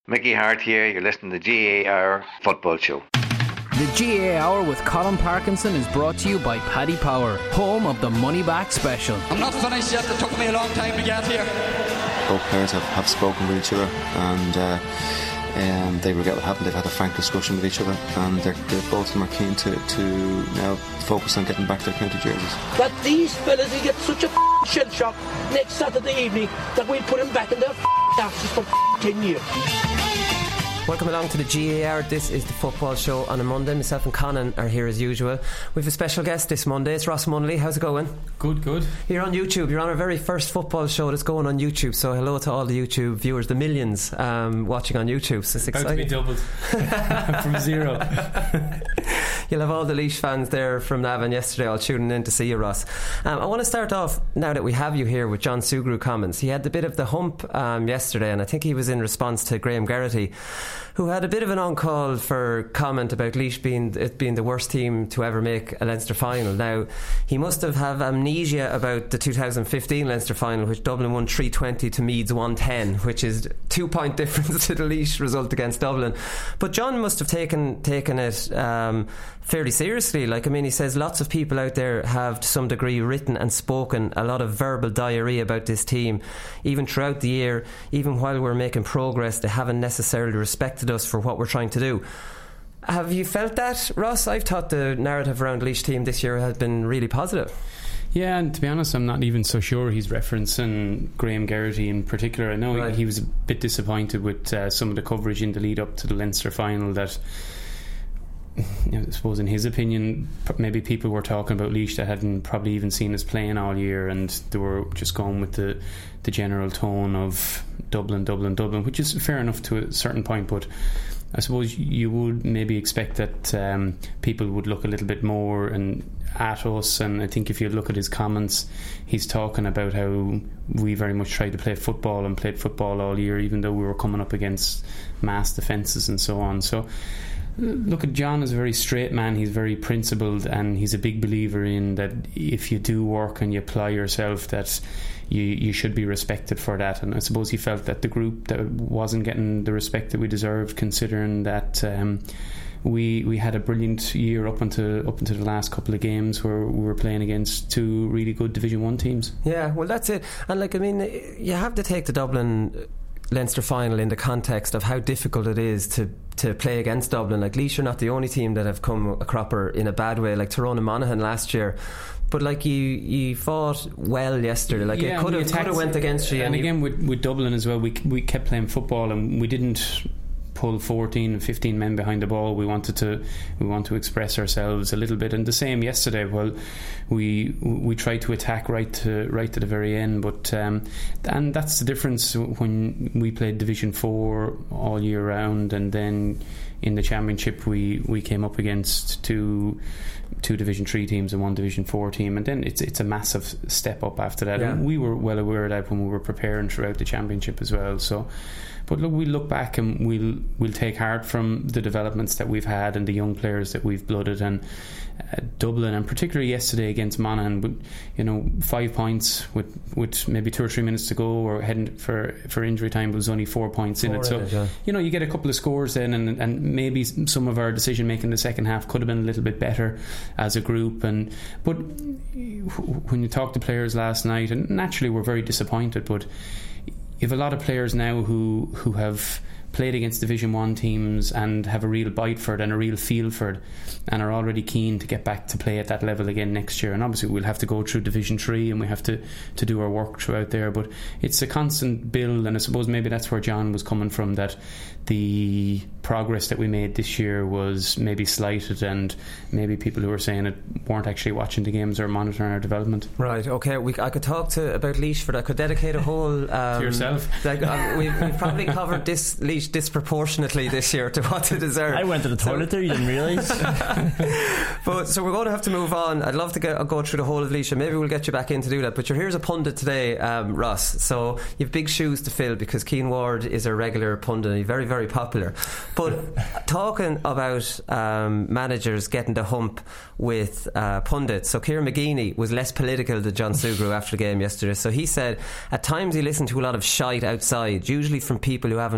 Mickey Hart here, you're listening to the GAA Hour Football Show. The GAA Hour with Colin Parkinson is brought to you by Paddy Power, home of the Money Back Special. I'm not finished yet, it took me a long time to get here. Both players have spoken with each other, and they regret what happened. They've had a frank discussion with each other, and both of them are keen to now focus on getting back their county jerseys. That these fellas will get such a shell shock next Saturday evening that we'll put them back in their asses for 10 years. Welcome along to the GAA Hour. This is the football show on a Monday. Myself and Conan are here as usual. We have a special guest this Monday. It's Ross Munnelly. How's it going? Good. You're on YouTube. You're on our very first football show that's going on YouTube. So hello to all the YouTube viewers, the millions watching on YouTube. So it's exciting. About to be doubled from zero. You'll have all the Laois fans there from Navan yesterday all tuning in to see you, Ross. I want to start off, now that we have you here, with John Sugrue comments. He had a bit of the hump yesterday, and I think he was in response to Graham Geraghty, who had a bit of an on-call for comment about Laois being the worst team to ever make a Leinster final. Now, he must have amnesia about the 2015 Leinster final, which Dublin won 3-20 to Meads 1-10, which is 2-point difference to the Laois result against Dublin. But John must have taken it fairly seriously. He says lots of people out there have to some degree written and spoken a lot of verbal diarrhea about this team, even throughout the year. Even while we're making progress, they haven't necessarily respected us for what we're trying to do. Have you felt that, Ross? I've thought the narrative around Laois team this year has been really positive. Yeah, and to be honest, I'm not even so sure he's referencing Graham Geraghty in particular. I know he was a bit disappointed with some of the coverage in the lead up to the Leinster final that, I suppose in his opinion, maybe people were talking about Laois that hadn't probably even seen us playing all year, and they were just going with the general tone of Dublin, which is fair enough to a certain point, but I suppose you would maybe expect that people would look a little bit more at us. And I think if you look at his comments, he's talking about how we very much tried to play football and played football all year, even though we were coming up against mass defences and so on. So look, at John is a very straight man. He's very principled, and he's a big believer in that if you do work and you apply yourself, that you should be respected for that. And I suppose he felt that the group that wasn't getting the respect that we deserved, considering that we had a brilliant year up until the last couple of games where we were playing against two really good Division 1 teams. Yeah, well, that's it. And you have to take the Dublin Leinster final in the context of how difficult it is to play against Dublin. Laois are not the only team that have come a cropper in a bad way, like Tyrone and Monaghan last year. But you fought well yesterday. It could have went against you. And again with Dublin as well, we kept playing football, and we didn't pull 14 and 15 men behind the ball. We want to express ourselves a little bit, and the same yesterday. Well, we tried to attack right to the very end, but and that's the difference when we played Division 4 all year round, and then in the Championship we came up against two Division 3 teams and one Division 4 team, and then it's a massive step up after that. Yeah. And we were well aware of that when we were preparing throughout the Championship as well. So, but look, we'll look back and we'll take heart from the developments that we've had and the young players that we've blooded. And Dublin, and particularly yesterday against Monaghan, but 5 points with maybe 2 or 3 minutes to go, or heading for injury time, but was only 4 points in it. So you get a couple of scores then, and maybe some of our decision making in the second half could have been a little bit better as a group. But when you talk to players last night, and naturally we're very disappointed, but you have a lot of players now who have played against Division 1 teams and have a real bite for it and a real feel for it, and are already keen to get back to play at that level again next year. And obviously we'll have to go through Division 3 and we have to do our work throughout there, but it's a constant build. And I suppose maybe that's where John was coming from, that the progress that we made this year was maybe slighted, and maybe people who were saying it weren't actually watching the games or monitoring our development. Right, okay. I could talk about Laois for that. I could dedicate a whole to yourself. We've probably covered this Laois disproportionately this year to what they deserve. I went to the toilet there, you didn't realise. But so we're going to have to move on. I'd love to go through the whole of Laois, and maybe we'll get you back in to do that. But you're here as a pundit today, Ross, so you have big shoes to fill, because Cian Ward is a regular pundit and he's very, very popular. But talking about managers getting the hump with pundits, so Kieran McGeeney was less political than John Sugrue after the game yesterday. So he said at times he listened to a lot of shite outside, usually from people who haven't a clue.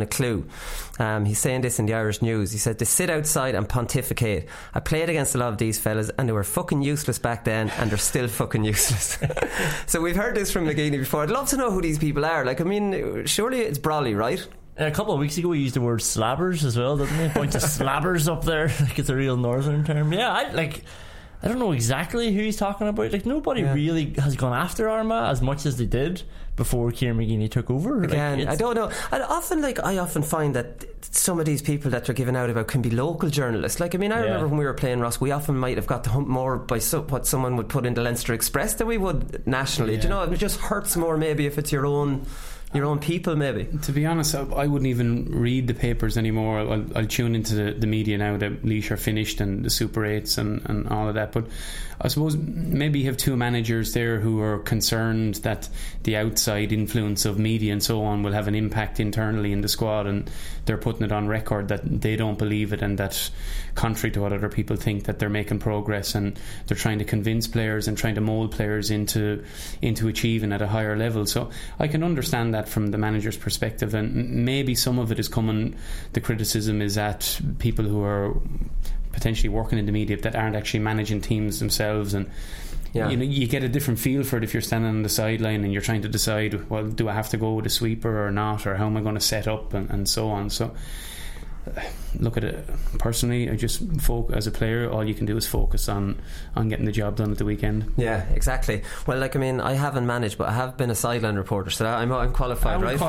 He's saying this in the Irish News. He said, they sit outside and pontificate. I played against a lot of these fellas and they were fucking useless back then and they're still fucking useless. So we've heard this from McGeeney before. I'd love to know who these people are. Like, I mean, surely it's Brawley, right? A couple of weeks ago, we used the word slabbers as well, didn't we? A bunch of slabbers up there, like it's a real northern term. Yeah, I don't know exactly who he's talking about. Like, nobody really has gone after Armagh as much as they did before Kieran McGeeney took over. Again, like, I don't know. I often find that some of these people that they're giving out about can be local journalists. Like, I mean, I remember when we were playing, Ross, we often might have got the hump more by what someone would put in the Leinster Express than we would nationally. Do you know, it just hurts more maybe if it's your own people, maybe. To be honest, I wouldn't even read the papers anymore. I'll tune into the media now that Laois are finished and the Super 8s and all of that. But I suppose maybe you have two managers there who are concerned that the outside influence of media and so on will have an impact internally in the squad, and they're putting it on record that they don't believe it, and that, contrary to what other people think, that they're making progress and they're trying to convince players and trying to mould players into achieving at a higher level. So I can understand that from the manager's perspective, and maybe some of it is coming, the criticism is at people who are potentially working in the media that aren't actually managing teams themselves, and you get a different feel for it if you're standing on the sideline and you're trying to decide, well, do I have to go with a sweeper or not, or how am I going to set up, and so on. So look at it personally, I just as a player, all you can do is focus on getting the job done at the weekend. Yeah, exactly. Well, like, I mean, I haven't managed, but I have been a sideline reporter, so I'm qualified, right?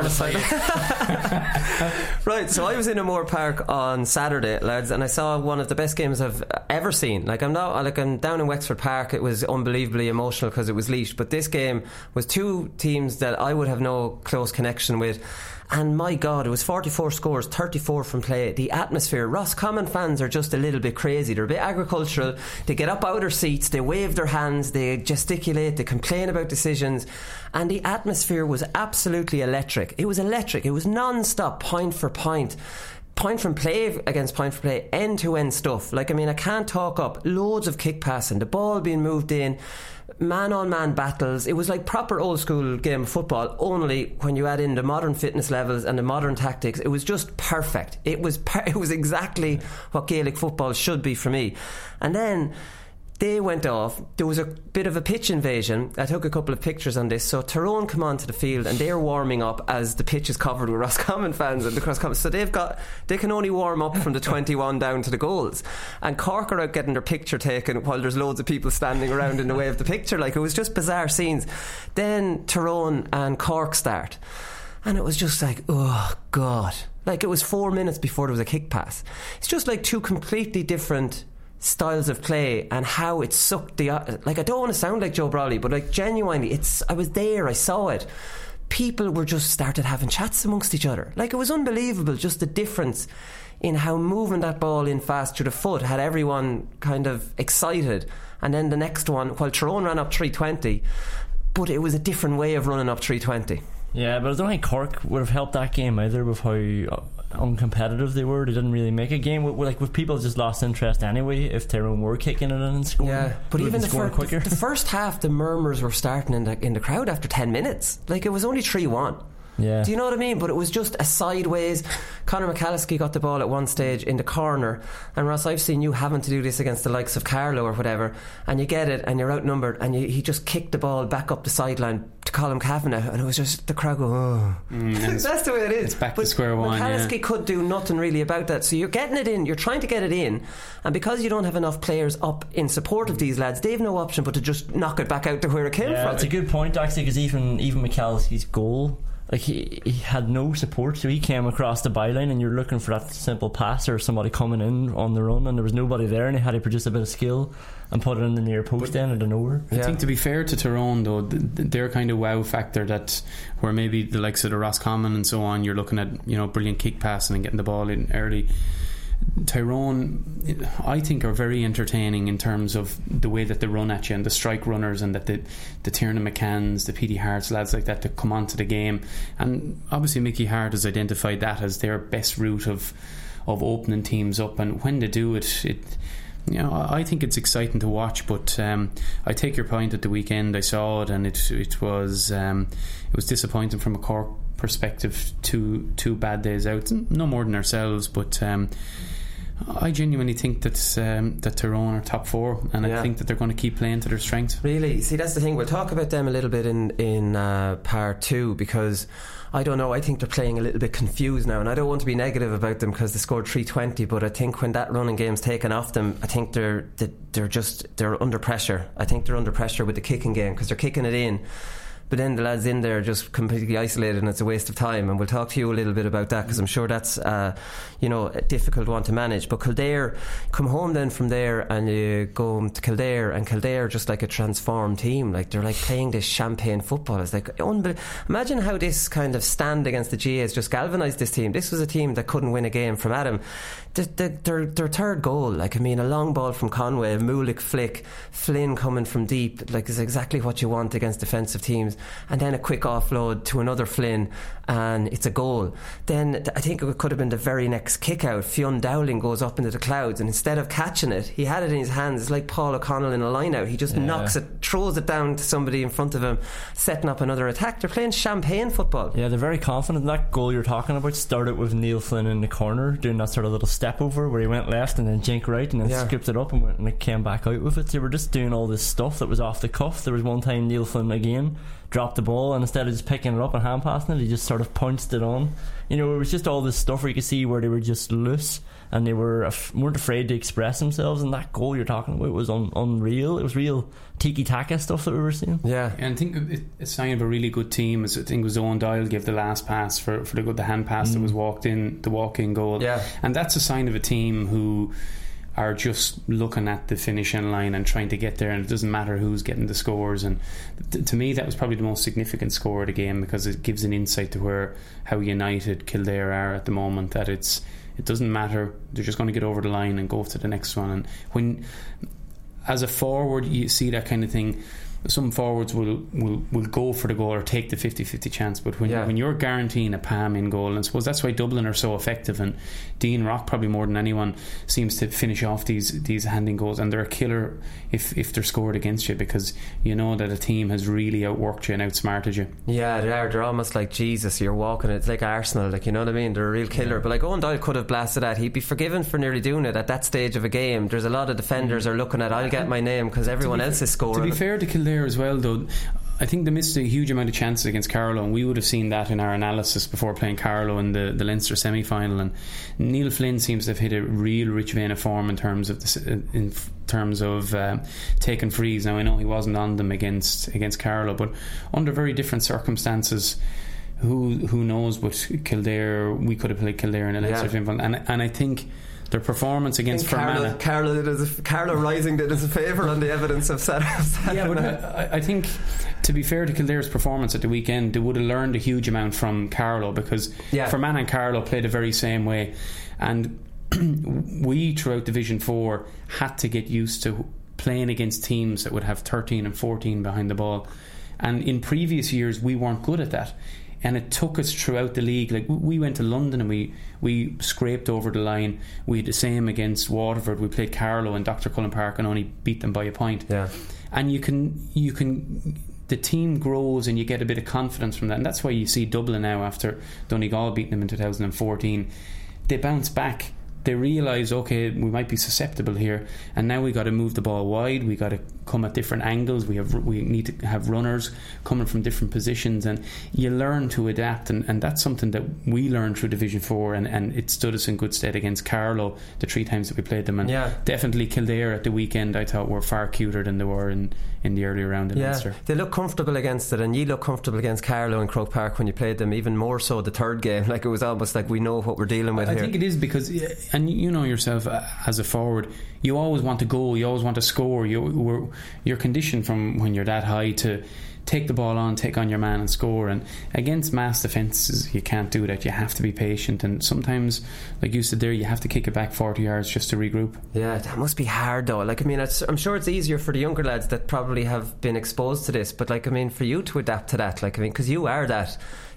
Right, so I was in O'Moore Park on Saturday, lads, and I saw one of the best games I've ever seen. I'm down in Wexford Park. It was unbelievably emotional because it was Laois, but this game was two teams that I would have no close connection with. And my God, it was 44 scores, 34 from play. The atmosphere, Roscommon fans are just a little bit crazy. They're a bit agricultural. They get up out of their seats, they wave their hands, they gesticulate, they complain about decisions. And the atmosphere was absolutely electric. It was electric. It was non-stop, point for point from play against point for play, end to end stuff. Like, I mean, I can't talk up loads of kick passing, the ball being moved in, man on man battles. It was like proper old school game of football, only when you add in the modern fitness levels and the modern tactics. It was just perfect. It was exactly what Gaelic football should be for me. And then they went off. There was a bit of a pitch invasion. I took a couple of pictures on this. So Tyrone come onto the field and they're warming up as the pitch is covered with Roscommon fans and the Roscommon. So they can only warm up from the 21 down to the goals. And Cork are out getting their picture taken while there's loads of people standing around in the way of the picture. Like, it was just bizarre scenes. Then Tyrone and Cork start, and it was just like, oh God. Like, it was 4 minutes before there was a kick pass. It's just like two completely different styles of play, and how it sucked like, I don't want to sound like Joe Brawley, but like, genuinely, I was there, I saw it. People were just started having chats amongst each other. Like, it was unbelievable, just the difference in how moving that ball in fast through the foot had everyone kind of excited. And then the next one, while Tyrone ran up 320, but it was a different way of running up 320. Yeah, but I don't think Cork would have helped that game either with how uncompetitive they were. They didn't really make a game with people just lost interest anyway if Tyrone were kicking it in and scoring. Yeah, but even the first half, the murmurs were starting in the crowd after 10 minutes. Like, it was only 3-1. Yeah. Do you know what I mean? But it was just a sideways. Conor McCalliskey got the ball at one stage in the corner, and Ross, I've seen you having to do this against the likes of Carlow or whatever, and you get it and you're outnumbered, and he just kicked the ball back up the sideline to Colm Kavanagh, and it was just the crowd go, oh. That's the way it is. It's back to square one. McCalliskey could do nothing really about that. So you're getting it in, you're trying to get it in, and because you don't have enough players up in support of these lads, they've no option but to just knock it back out to where it came from. It's a good point, actually, because even McCalliskey's goal, like, he had no support, so he came across the byline and you're looking for that simple pass or somebody coming in on the run, and there was nobody there, and he had to produce a bit of skill and put it in the near post then out of nowhere. I think, to be fair to Tyrone though, their kind of wow factor, that where maybe the likes of the Roscommon and so on, you're looking at, you know, brilliant kick passing and getting the ball in early. Tyrone, I think, are very entertaining in terms of the way that they run at you, and the strike runners, and that the Tiernan McCanns, the Petey Harts, lads like that come onto the game. And obviously Mickey Hart has identified that as their best route of opening teams up, and when they do it, you know, I think it's exciting to watch. But I take your point. At the weekend I saw it, and it was disappointing from a Cork perspective, two bad days out, no more than ourselves, but I genuinely think that Tyrone are top four, and I think that they're going to keep playing to their strengths. Really? See, that's the thing. We'll talk about them a little bit in part 2, because I don't know, I think they're playing a little bit confused now, and I don't want to be negative about them because they scored 320, but I think when that running game's taken off them, I think they're under pressure. I think they're under pressure with the kicking game, because they're kicking it in, but then the lads in there are just completely isolated, and it's a waste of time. And we'll talk to you a little bit about that, because I'm sure that's a difficult one to manage. But Kildare come home then from there, and you go home to Kildare, and Kildare are just like a transformed team. Like, they're like playing this champagne football. It's like imagine how this kind of stand against the GA has just galvanised this team. This was a team that couldn't win a game from Adam. Their third goal, like, I mean, a long ball from Conway, a Mulick flick, Flynn coming from deep, like, is exactly what you want against defensive teams. And then a quick offload to another Flynn, and it's a goal. Then I think it could have been the very next kick out. Fionn Dowling goes up into the clouds, and instead of catching it, he had it in his hands. It's like Paul O'Connell in a line out. He just knocks it, throws it down to somebody in front of him, setting up another attack. They're playing champagne football. Yeah, they're very confident. That goal you're talking about started with Neil Flynn in the corner doing that sort of little step over where he went left and then jink right and then skipped it up and it came back out with it. So they were just doing all this stuff that was off the cuff. There was one time Neil Flynn again dropped the ball, and instead of just picking it up and hand passing it, he just sort of punched it on. It was just all this stuff where you could see where they were just loose and they weren't afraid to express themselves. And that goal you're talking about was unreal. It was real tiki-taka stuff that we were seeing. Yeah, and I think a sign of a really good team is, I think it was Owen Doyle gave the last pass for the hand pass that was the walk-in goal. Yeah, and that's a sign of a team who are just looking at the finishing line and trying to get there, and it doesn't matter who's getting the scores. And to me, that was probably the most significant score of the game, because it gives an insight to how united Kildare are at the moment, that it doesn't matter, they're just going to get over the line and go to the next one. And when, as a forward, you see that kind of thing. Some forwards will go for the goal or take the 50-50 chance, but when you're guaranteeing a Pam in goal, and I suppose that's why Dublin are so effective, and Dean Rock probably more than anyone seems to finish off these handing goals, and they're a killer if they're scored against you, because you know that a team has really outworked you and outsmarted you. Yeah, they're almost like Jesus. You're walking, it's like Arsenal, like, you know what I mean? They're a real killer. But like Owen Doyle could have blasted that. He'd be forgiven for nearly doing it at that stage of a game. There's a lot of defenders are looking at, I'll get my name because everyone else is scoring. To be fair to Kildare as well, though, I think they missed a huge amount of chances against Carlow, and we would have seen that in our analysis before playing Carlow in the Leinster semi-final. And Neil Flynn seems to have hit a real rich vein of form in terms of taking frees. Now, I know he wasn't on them against Carlow, but under very different circumstances, who knows what Kildare, we could have played Kildare in a Leinster semi-final, and I think their performance against Fermanagh, Carlow Rising did us a favour on the evidence of Saturday. Yeah, but I think, to be fair to Kildare's performance at the weekend, they would have learned a huge amount from Carlow, because Fermanagh and Carlow played the very same way, and we throughout Division 4 had to get used to playing against teams that would have 13 and 14 behind the ball, and in previous years we weren't good at that. And it took us throughout the league. Like, we went to London and we scraped over the line. We had the same against Waterford. We played Carlow and Dr. Cullen Park and only beat them by a point. Yeah. And you can the team grows and you get a bit of confidence from that. And that's why you see Dublin now, after Donegal beating them in 2014, they bounce back. They realise, okay, we might be susceptible here, and now we got to move the ball wide. We got to come at different angles. We need to have runners coming from different positions, and you learn to adapt. And that's something that we learned through Division 4, and it stood us in good stead against Carlow the 3 times that we played them. And definitely Kildare at the weekend, I thought, were far cuter than they were in the earlier round in Leinster. They look comfortable against it, and you look comfortable against Carlow and Croke Park when you played them, even more so the third game. Like, it was almost like we know what we're dealing with here. I think it is, because, and you know yourself as a forward, you always want to go, you always want to score. You're conditioned from when you're that high to take the ball on, take on your man and score. And against mass defences, you can't do that. You have to be patient, and sometimes, like you said there, you have to kick it back 40 yards just to regroup. Yeah, that must be hard though. Like, I mean, I'm sure it's easier for the younger lads that probably have been exposed to this, but like, I mean, for you to adapt to that, like, I mean, because you are that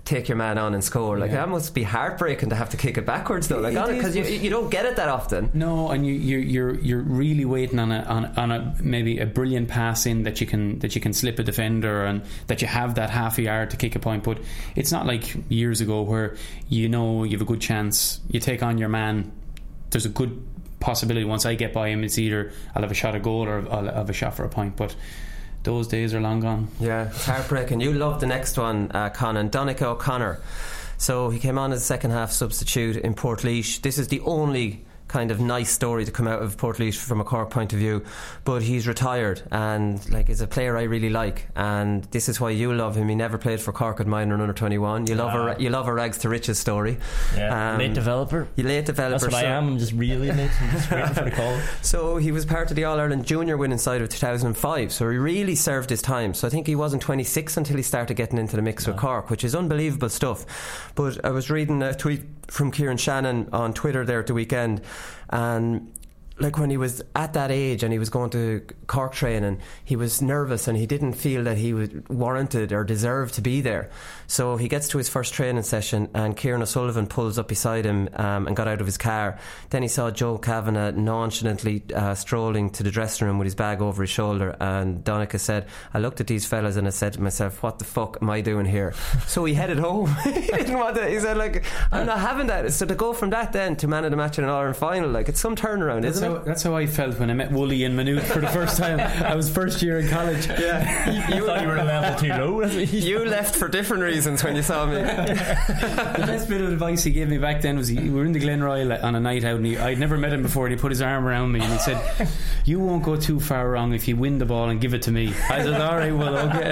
take your man on and score. Like that must be heartbreaking to have to kick it backwards though. Like because you don't get it that often. No, and you're really waiting on a maybe a brilliant pass in that you can slip a defender and that you have that half a yard to kick a point. But it's not like years ago where you have a good chance. You take on your man. There's a good possibility once I get by him, it's either I'll have a shot at goal or I'll have a shot for a point. But those days are long gone. Yeah, it's heartbreaking. You love the next one, Conan. Donncha O'Connor. So he came on as a second half substitute in Portlaoise. This is the only kind of nice story to come out of Portlaoise from a Cork point of view, but he's retired and like is a player I really like, and this is why you love him. He never played for Cork at minor and under 21. You love a rags to riches story. Late developer. That's what I am. I'm just really late. I'm just waiting for the call. So he was part of the All-Ireland junior winning side of 2005, so he really served his time. So I think he wasn't 26 until he started getting into the mix with Cork, which is unbelievable stuff. But I was reading a tweet from Kieran Shannon on Twitter there at the weekend, and like when he was at that age and he was going to Cork training, he was nervous and he didn't feel that he was warranted or deserved to be there. So he gets to his first training session and Kieran O'Sullivan pulls up beside him and got out of his car. Then he saw Joe Kavanagh nonchalantly strolling to the dressing room with his bag over his shoulder, and Donncha said, I looked at these fellas and I said to myself, what the fuck am I doing here? So he headed home. He didn't want to. He said, like, I'm not having that. So to go from that then to man of the match in an All-Ireland final, like, it's some turnaround, isn't it? That's how I felt when I met Wooly and Maynooth for the first time. I was first year in college. Yeah, you thought you were a level too low. You left for different reasons when you saw me. The best bit of advice he gave me back then was we were in the Glenroyal on a night out, and I'd never met him before, and he put his arm around me and he said, you won't go too far wrong if you win the ball and give it to me. I said, alright, well, okay.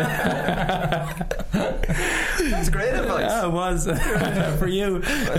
That's great advice. Yeah, it was. For you.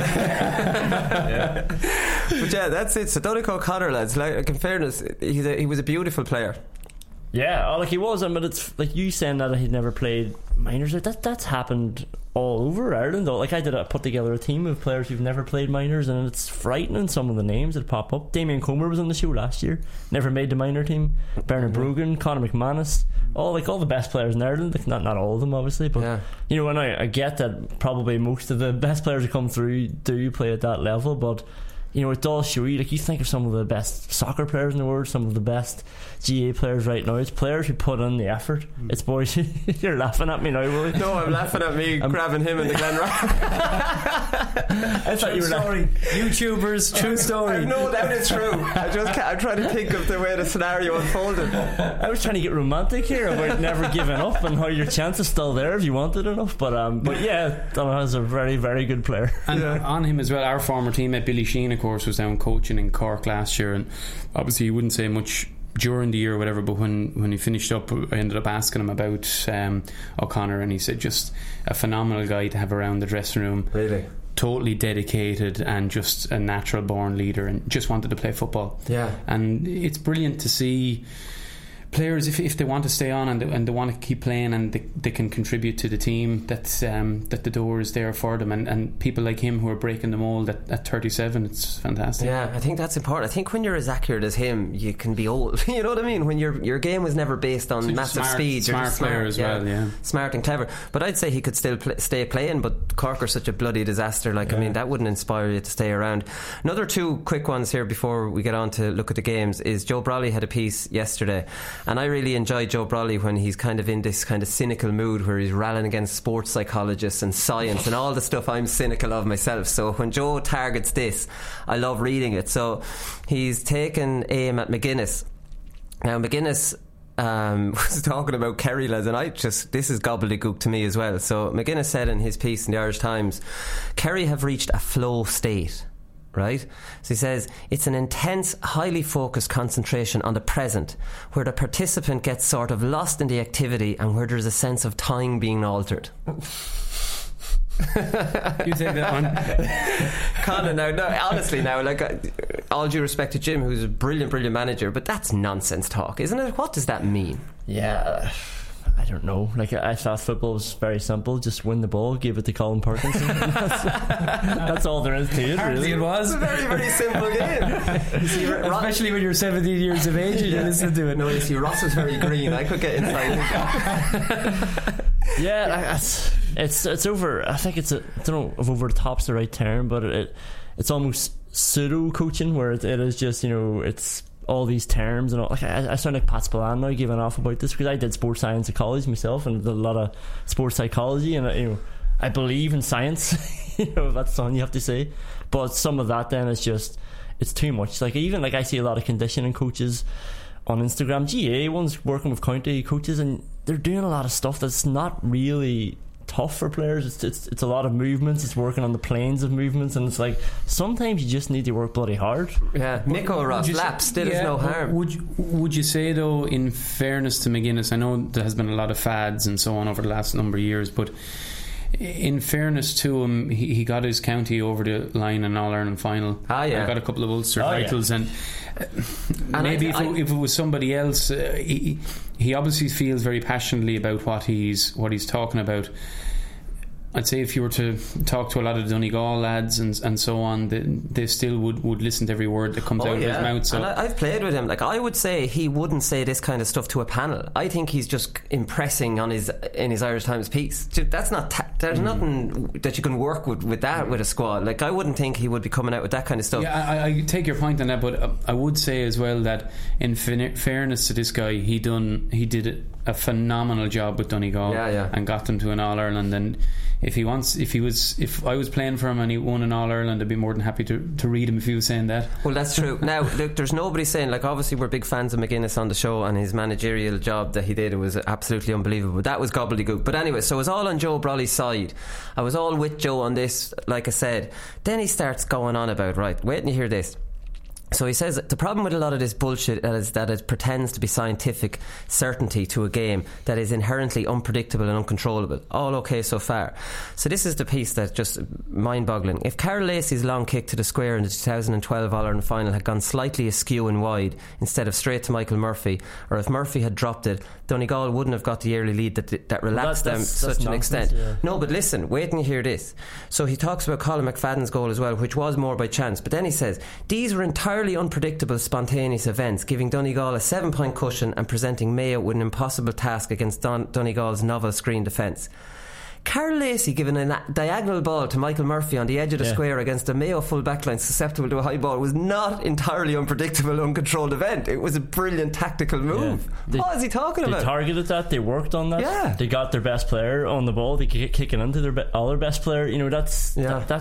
But yeah, that's it. So Donncha O'Connor, lads, like, in fairness, he was a beautiful player. Yeah, like he was, but it's like you saying that he'd never played minors. That's happened all over Ireland though. Like I put together a team of players who've never played minors, and it's frightening some of the names that pop up. Damien Comer was on the show last year, never made the minor team. Bernard Brogan, Conor McManus, all the best players in Ireland. Like not all of them obviously, but you know, and I get that probably most of the best players who come through do play at that level, but you know, it does show you, like, you think of some of the best soccer players in the world, some of the best GA players right now. It's players who put in the effort. It's boys. You're laughing at me now, Willie. No, I'm laughing at me grabbing him in the Glenrock. I thought you were story. YouTubers, true story. I know that is true. I'm trying to think of the way the scenario unfolded. I was trying to get romantic here about never giving up and how your chance is still there if you wanted enough. But yeah, Donncha's a very, very good player. And on him as well, our former teammate Billy Sheen, of course, was down coaching in Cork last year, and obviously he wouldn't say much during the year or whatever, but when he finished up, I ended up asking him about O'Connor, and he said just a phenomenal guy to have around the dressing room. Really? Totally dedicated and just a natural born leader, and just wanted to play football. Yeah. And it's brilliant to see players, if they want to stay on and they want to keep playing and they can contribute to the team, that the door is there for them, and people like him who are breaking the mould at 37. It's fantastic. Yeah, I think that's important. I think when you're as accurate as him, you can be old. You know what I mean? When your game was never based on massive speed, you're smart player as well. Yeah, smart and clever. But I'd say he could still stay playing, but Cork are such a bloody disaster. Like, I mean, that wouldn't inspire you to stay around. Another two quick ones here before we get on to look at the games is Joe Brolly had a piece yesterday, and I really enjoy Joe Brolly when he's kind of in this kind of cynical mood where he's rallying against sports psychologists and science and all the stuff I'm cynical of myself. So when Joe targets this, I love reading it. So he's taken aim at McGuinness. Now McGuinness was talking about Kerry, lads, and this is gobbledygook to me as well. So McGuinness said in his piece in the Irish Times, Kerry have reached a flow state. Right? So he says it's an intense, highly focused concentration on the present, where the participant gets sort of lost in the activity and where there's a sense of time being altered. You take that one. Colin, honestly, like, all due respect to Jim, who's a brilliant manager, but that's nonsense talk, isn't it? What does that mean? Yeah, I don't know. Like, I thought football was very simple. Just win the ball, give it to Colin Parkinson. That's all there is to it, really. It was a very, very simple game. You see, especially when you're 17 years of age and you listen to it. No, you see, Ross was very green. I could get inside. It's over. I think I don't know if over the top's the right term, but it's almost pseudo coaching, where it is just, you know, it's all these terms and all. Like I sound like Pat Spillane now giving off about this, because I did sports science at college myself and did a lot of sports psychology, and you know, I believe in science. You know, that's something you have to say, but some of that then is just, it's too much. Like even like I see a lot of conditioning coaches on Instagram, GA ones working with county coaches, and they're doing a lot of stuff that's not really tough for players. It's a lot of movements. It's working on the planes of movements, and it's like sometimes you just need to work bloody hard. Yeah, Nico Ross laps still is no harm. Would you say though, in fairness to McGuinness, I know there has been a lot of fads and so on over the last number of years, but in fairness to him, he got his county over the line in All-Ireland final. He got a couple of Ulster titles, and maybe if it was somebody else, he obviously feels very passionately about what he's talking about. I'd say if you were to talk to a lot of Donegal lads and so on, they still would listen to every word that comes out of his mouth. So. And I've played with him. Like, I would say he wouldn't say this kind of stuff to a panel. I think he's just impressing in his Irish Times piece. That's not there's nothing that you can work with that with a squad. Like, I wouldn't think he would be coming out with that kind of stuff. Yeah, I take your point on that, but I would say as well that in fairness to this guy, he did a phenomenal job with Donegal and got them to an All-Ireland. And if I was playing for him and he won an All-Ireland, I'd be more than happy to read him if he was saying that. Well, that's true. Now, look, there's nobody saying, like, obviously we're big fans of McGuinness on the show, and his managerial job that he did, it was absolutely unbelievable. That was gobbledygook. But anyway, so it was all on Joe Brolly's side. I was all with Joe on this, like I said. Then he starts going on about, right, wait and you hear this. So he says the problem with a lot of this bullshit is that it pretends to be scientific certainty to a game that is inherently unpredictable and uncontrollable. All okay so far. So this is the piece that's just mind-boggling. If Carol Lacey's long kick to the square in the 2012 All-Ireland final had gone slightly askew and wide instead of straight to Michael Murphy, or if Murphy had dropped it, Donegal wouldn't have got the early lead that relaxed them to such an extent. Yeah. No, but listen, wait and you hear this. So he talks about Colin McFadden's goal as well, which was more by chance, but then he says these were entirely unpredictable, spontaneous events, giving Donegal a 7-point cushion and presenting Mayo with an impossible task against Donegal's novel screen defence. Carol Lacey giving a diagonal ball to Michael Murphy on the edge of the square against a Mayo full backline susceptible to a high ball was not entirely unpredictable, uncontrolled event. It was a brilliant tactical move. What is he talking about? They targeted that, they worked on that. Yeah. They got their best player on the ball, they kicking into their other best player. You know, that's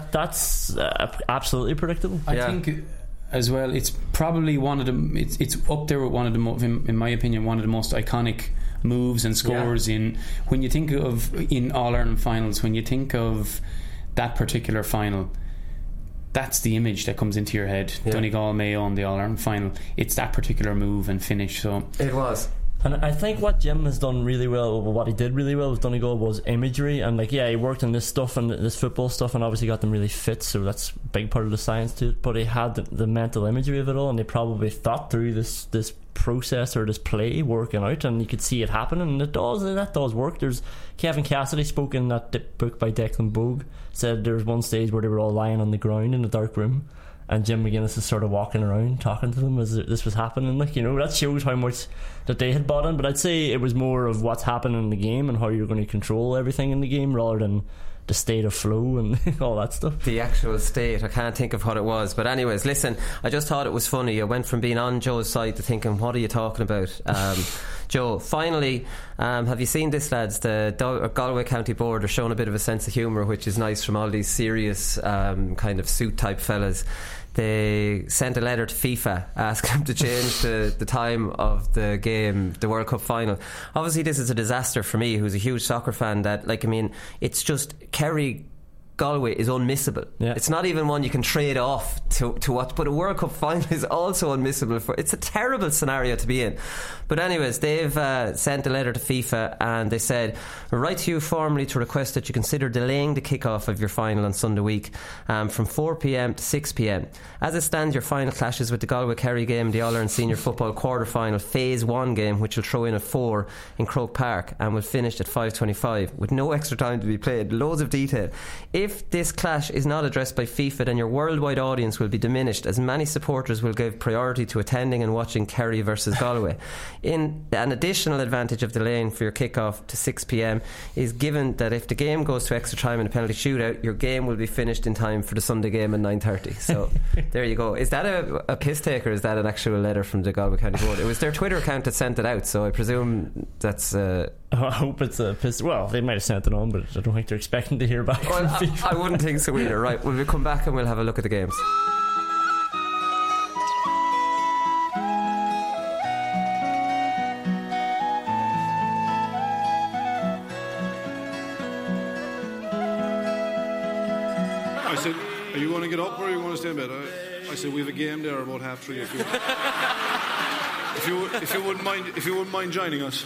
absolutely predictable. I think as well, it's probably one of the it's up there with one of the in my opinion, one of the most iconic moves and scores in when you think of in All-Ireland finals. When you think of that particular final, that's the image that comes into your head. Donegal Mayo in the All-Ireland final, it's that particular move and finish. So it was. And I think what Jim has done really well, what he did really well with Donegal, was imagery. And like, he worked on this stuff and this football stuff, and obviously got them really fit, so that's a big part of the science to it. But he had the mental imagery of it all, and they probably thought through this process or this play working out, and you could see it happening, and that does work. There's Kevin Cassidy spoke in that book by Declan Bogue, said there was one stage where they were all lying on the ground in a dark room, and Jim McGuinness is sort of walking around talking to them as this was happening. Like, you know, that shows how much that they had bought in. But I'd say it was more of what's happening in the game and how you're going to control everything in the game, rather than the state of flow and all that stuff. The actual state, I can't think of what it was. But anyways, listen, I just thought it was funny. I went from being on Joe's side to thinking, what are you talking about? Joe, finally, have you seen this, lads? The Galway County Board are showing a bit of a sense of humour, which is nice from all these serious kind of suit type fellas. They sent a letter to FIFA asking them to change the time of the game, the World Cup final. Obviously this is a disaster for me, who's a huge soccer fan, that, like, I mean, it's just Kerry Galway is unmissable. It's not even one you can trade off to watch, but a World Cup final is also unmissable. It's a terrible scenario to be in. But anyways, they've sent a letter to FIFA, and they said, "We write to you formally to request that you consider delaying the kick-off of your final on Sunday week from 4pm to 6pm. As it stands, your final clashes with the Galway-Kerry game, the All-Ireland Senior Football quarter-final Phase 1 game, which will throw in at 4 in Croke Park and will finish at 5:25 with no extra time to be played." Loads of detail. if this clash is not addressed by FIFA, then your worldwide audience will be diminished, as many supporters will give priority to attending and watching Kerry versus Galway. In an additional advantage of delaying for your kick-off to 6 p.m. is given that if the game goes to extra time and a penalty shootout, your game will be finished in time for the Sunday game at 9:30. So there you go. Is that a piss take, or is that an actual letter from the Galway County Board? It was their Twitter account that sent it out, so I presume that's I hope it's a piss. Well, they might have sent it on, but I don't think they're expecting to hear back from FIFA. I wouldn't think so either. Right, well, we'll come back and we'll have a look at the games. I said, are you going to get up or are you going to stay in bed? I said, we have a game there about 3:30 if you wouldn't mind joining us.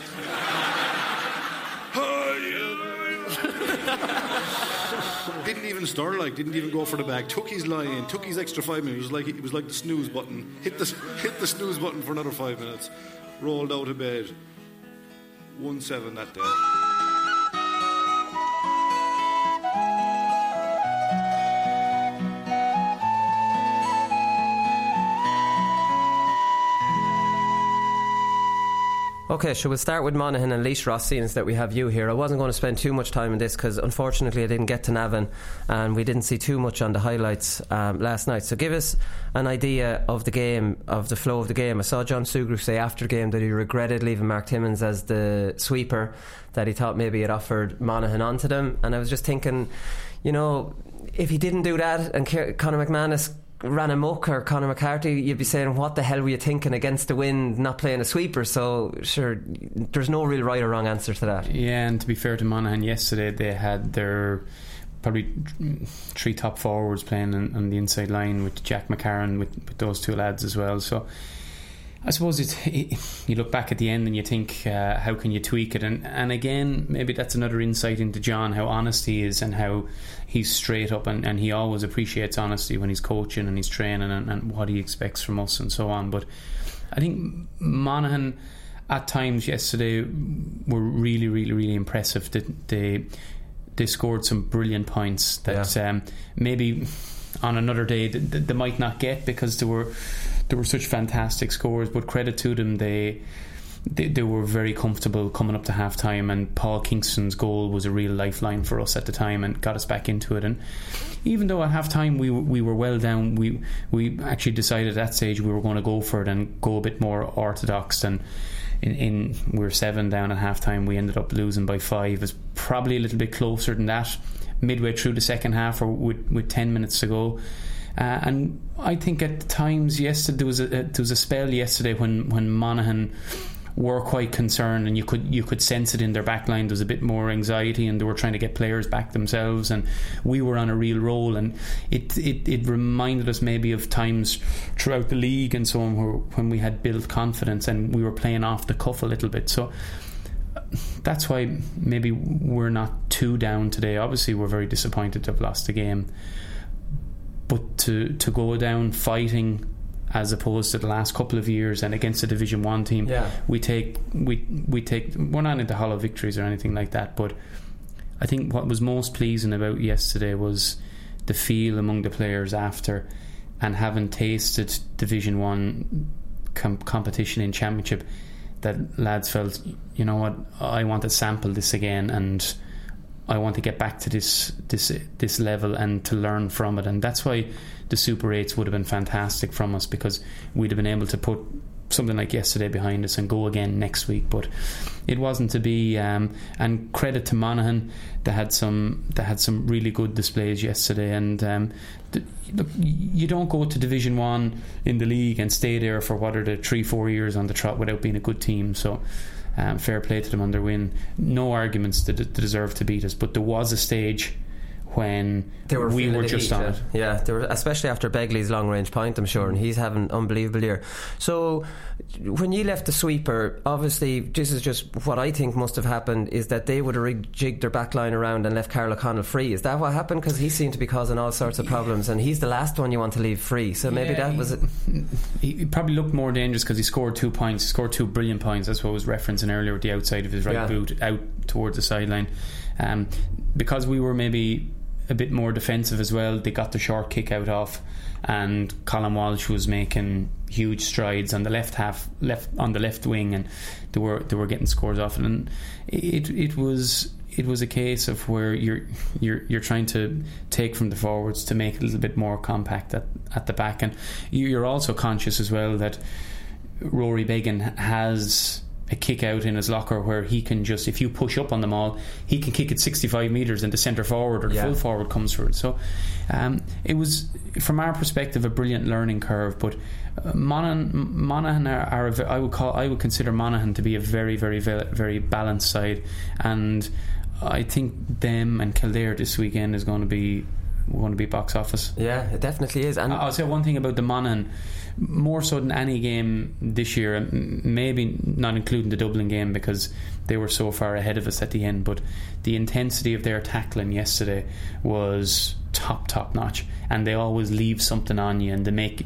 Didn't even stir, didn't even go for the bag. Took his lie in, took his extra 5 minutes. It was like the snooze button. Hit the snooze button for another 5 minutes. Rolled out of bed. 1-7 that day. Okay, so we'll start with Monaghan and Laois, Ross, seeing that we have you here. I wasn't going to spend too much time on this because unfortunately I didn't get to Navan and we didn't see too much on the highlights last night. So give us an idea of the game, of the flow of the game. I saw John Sugrue say after the game that he regretted leaving Mark Timmins as the sweeper, that he thought maybe it offered Monaghan onto them. And I was just thinking, if he didn't do that and Conor McManus ran amok, or Conor McCarthy, you'd be saying, what the hell were you thinking against the wind, not playing a sweeper? So sure, there's no real right or wrong answer to that. Yeah, and to be fair to Monaghan, yesterday they had their probably 3 top forwards playing on the inside line with Jack McCarran, with those 2 lads as well. So I suppose you look back at the end and you think, how can you tweak it? And again, maybe that's another insight into John, how honest he is and how he's straight up, and he always appreciates honesty when he's coaching and he's training and what he expects from us and so on. But I think Monaghan at times yesterday were really, really, really impressive. They scored some brilliant points that maybe on another day they might not get, because there were such fantastic scores. But credit to them, they were very comfortable coming up to half time, and Paul Kingston's goal was a real lifeline for us at the time and got us back into it. And even though at half time we were well down, we actually decided at that stage we were going to go for it and go a bit more orthodox. And we were 7 down at half time, we ended up losing by 5. It was probably a little bit closer than that midway through the second half, or with 10 minutes to go. And I think at times yesterday there was a spell yesterday when Monaghan were quite concerned, and you could sense it in their backline. There was a bit more anxiety, and they were trying to get players back themselves, and we were on a real roll. And it reminded us maybe of times throughout the league and so on when we had built confidence and we were playing off the cuff a little bit. So that's why maybe we're not too down today. Obviously we're very disappointed to have lost the game, but to go down fighting as opposed to the last couple of years and against a Division 1 team, we take we're not into hollow victories or anything like that. But I think what was most pleasing about yesterday was the feel among the players after, and having tasted Division 1 competition in Championship, that lads felt, you know what, I want to sample this again, and I want to get back to this level and to learn from it. And that's why the Super 8s would have been fantastic from us, because we'd have been able to put something like yesterday behind us and go again next week. But it wasn't to be. And credit to Monaghan, they had some really good displays yesterday. And look, you don't go to Division 1 in the league and stay there for 3-4 years on the trot without being a good team. So fair play to them on their win. No arguments that deserve to beat us, but there was a stage when we were just on it. Yeah, they were, especially after Begley's long range point, I'm sure, and he's having an unbelievable year. So when you left the sweeper, obviously this is just what I think must have happened, is that they would have rejigged their back line around and left Carl O'Connell free. Is that what happened? Because he seemed to be causing all sorts of problems, and he's the last one you want to leave free. So maybe that was it. He probably looked more dangerous because he scored 2 points. He scored 2 brilliant points. That's what I was referencing earlier, with the outside of his right boot out towards the sideline. Because we were maybe a bit more defensive as well. They got the short kick out off, and Colin Walsh was making huge strides on the left wing, and they were getting scores off. And it was a case of where you're trying to take from the forwards to make it a little bit more compact at the back, and you're also conscious as well that Rory Beggan has a kick out in his locker where he can just, if you push up on the maul, he can kick it 65 metres and the centre forward or the full forward comes for it. So it was, from our perspective, a brilliant learning curve. But Monaghan I would consider Monaghan to be a very, very, very, very balanced side, and I think them and Kildare this weekend is going to be box office. Yeah, it definitely is. And I'll say one thing about the Monaghan, more so than any game this year, maybe not including the Dublin game because they were so far ahead of us at the end, but the intensity of their tackling yesterday was top notch, and they always leave something on you, and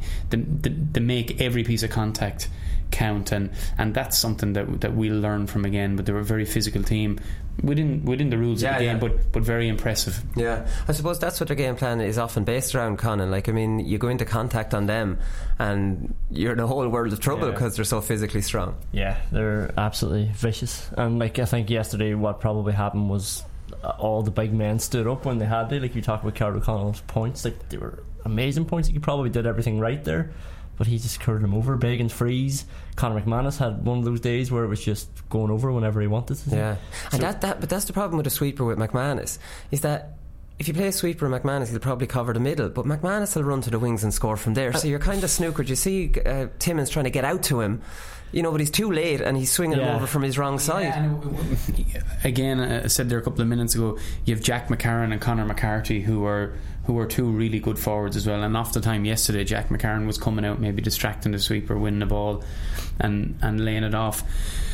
they make every piece of contact count, and that's something that we'll learn from again. But they were a very physical team within the rules of the game, but very impressive. Yeah, I suppose that's what their game plan is often based around, Conan. Like, I mean, you go into contact on them and you're in a whole world of trouble because they're so physically strong. Yeah, they're absolutely vicious. And like, I think yesterday what probably happened was all the big men stood up when they had to. Like, you talk about Carol O'Connell's points, like they were amazing points. He probably did everything right there, but he just curled him over. Bagan's freeze. Conor McManus had one of those days where it was just going over whenever he wanted to. Yeah, and but that's the problem with a sweeper with McManus, is that if you play a sweeper with McManus, he'll probably cover the middle, but McManus will run to the wings and score from there. So you're kind of snookered. You see Timmins trying to get out to him, you know, but he's too late and he's swinging him over from his wrong side. Yeah, again, I said there a couple of minutes ago, you have Jack McCarran and Conor McCarthy who are two really good forwards as well. And off the time yesterday, Jack McCarran was coming out, maybe distracting the sweeper, winning the ball and laying it off.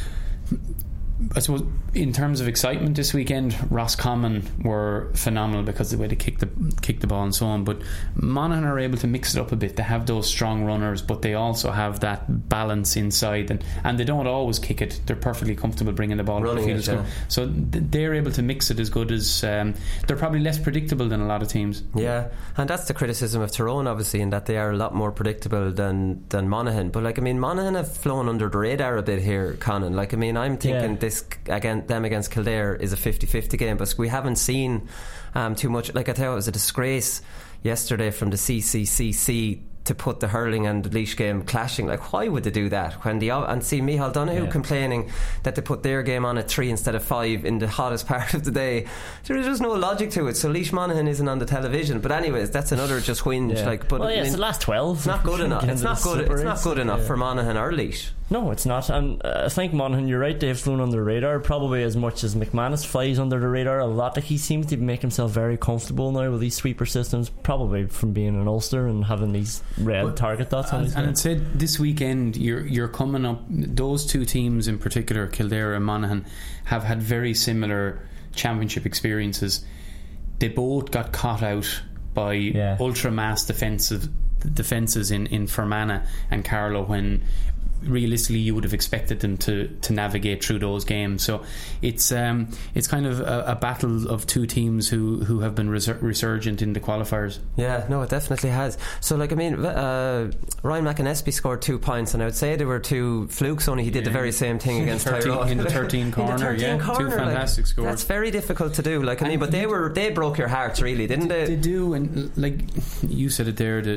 I suppose in terms of excitement this weekend, Roscommon were phenomenal because of the way they kicked the ball and so on, but Monaghan are able to mix it up a bit. They have those strong runners, but they also have that balance inside, and they don't always kick it. They're perfectly comfortable bringing the ball running up the field. So they're able to mix it as good as they're probably less predictable than a lot of teams. Yeah, and that's the criticism of Tyrone, obviously, in that they are a lot more predictable than Monaghan. But like, I mean, Monaghan have flown under the radar a bit here, Conan. Like, I mean, I'm thinking this them against Kildare is a 50-50 game, but we haven't seen too much. Like, I tell you, it was a disgrace yesterday from the CCCC to put the hurling and the Laois game clashing. Like, why would they do that? And see Micheál Donoghue complaining that they put their game on at 3 instead of 5 in the hottest part of the day. There's just no logic to it. So Laois Monaghan isn't on the television. But anyways, that's another just whinge. Yeah. Like, but it's the last 12. It's not good enough. It's not good enough for Monaghan or Laois. No, it's not. And I think Monaghan, you're right, they've flown under the radar probably as much as McManus flies under the radar a lot. Like, he seems to make himself very comfortable now with these sweeper systems, probably from being an Ulster and having these red target dots on his head. And I'd say this weekend you're coming up, those two teams in particular, Kildare and Monaghan, have had very similar championship experiences. They both got caught out by ultra mass defences in Fermanagh and Carlow, when realistically you would have expected them to navigate through those games. So it's kind of a battle of two teams who have been resurgent in the qualifiers. Yeah, no, it definitely has. So, like, I mean, Ryan McAnespie scored 2 points, and I would say there were two flukes, only he did the very same thing against Tyrone in the 13 corner. Two fantastic scores. That's very difficult to do. Like, I mean, but they broke your hearts, really, didn't they? They do, and like you said it there,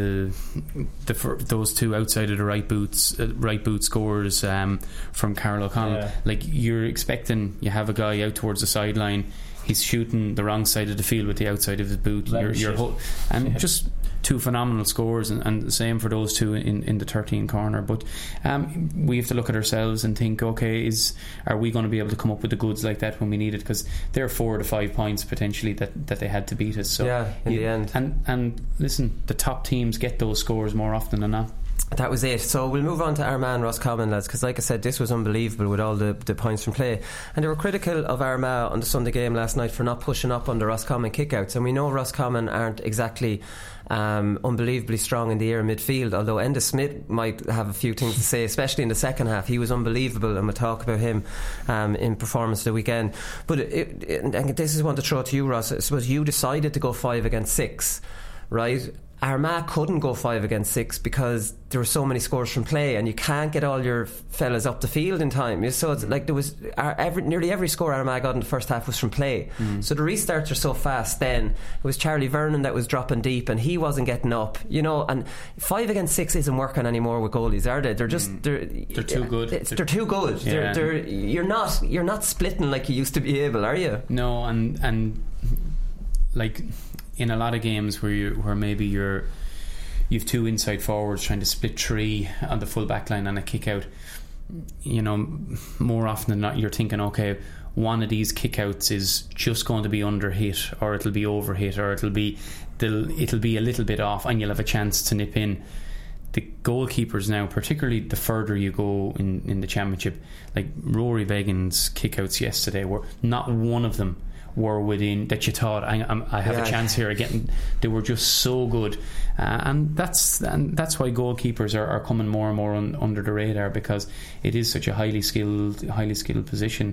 those two outside of the right boot scores from Carol O'Connell. Like, you're expecting, you have a guy out towards the sideline, he's shooting the wrong side of the field with the outside of his boot. Just two phenomenal scores, and the same for those two in the 13 corner. But we have to look at ourselves and think, okay, are we going to be able to come up with the goods like that when we need it? Because there are 4 to 5 points potentially that they had to beat us. So in the end, and listen, the top teams get those scores more often than not. That was it. So we'll move on to Armagh Roscommon, lads, because like I said, this was unbelievable with all the points from play, and they were critical of Armagh on the Sunday game last night for not pushing up on the Roscommon kickouts, and we know Roscommon aren't exactly unbelievably strong in the air midfield, although Enda Smith might have a few things to say, especially in the second half. He was unbelievable, and we'll talk about him in performance the weekend. But and this is one to throw to you, Ross. I suppose you decided to go 5 against 6, right? Armagh couldn't go 5 against 6 because there were so many scores from play, and you can't get all your fellas up the field in time. So it's like there was nearly every score Armagh got in the first half was from play. So the restarts are so fast. Then it was Charlie Vernon that was dropping deep, and he wasn't getting up. And 5 against 6 isn't working anymore with goalies, are they? They're just they're too good. They're too good. Yeah. You're not splitting like you used to be able, are you? No, and like in a lot of games where maybe you've 2 inside forwards trying to split 3 on the full back line on a kick out, more often than not you're thinking, okay, one of these kickouts is just going to be under hit, or it'll be over hit, or it'll be a little bit off, and you'll have a chance to nip in. The goalkeepers now, particularly the further you go in the championship, like Rory Began's kickouts yesterday, were not one of them were within that you thought I have a chance here again. They were just so good, and that's why goalkeepers are coming more and more under the radar, because it is such a highly skilled position.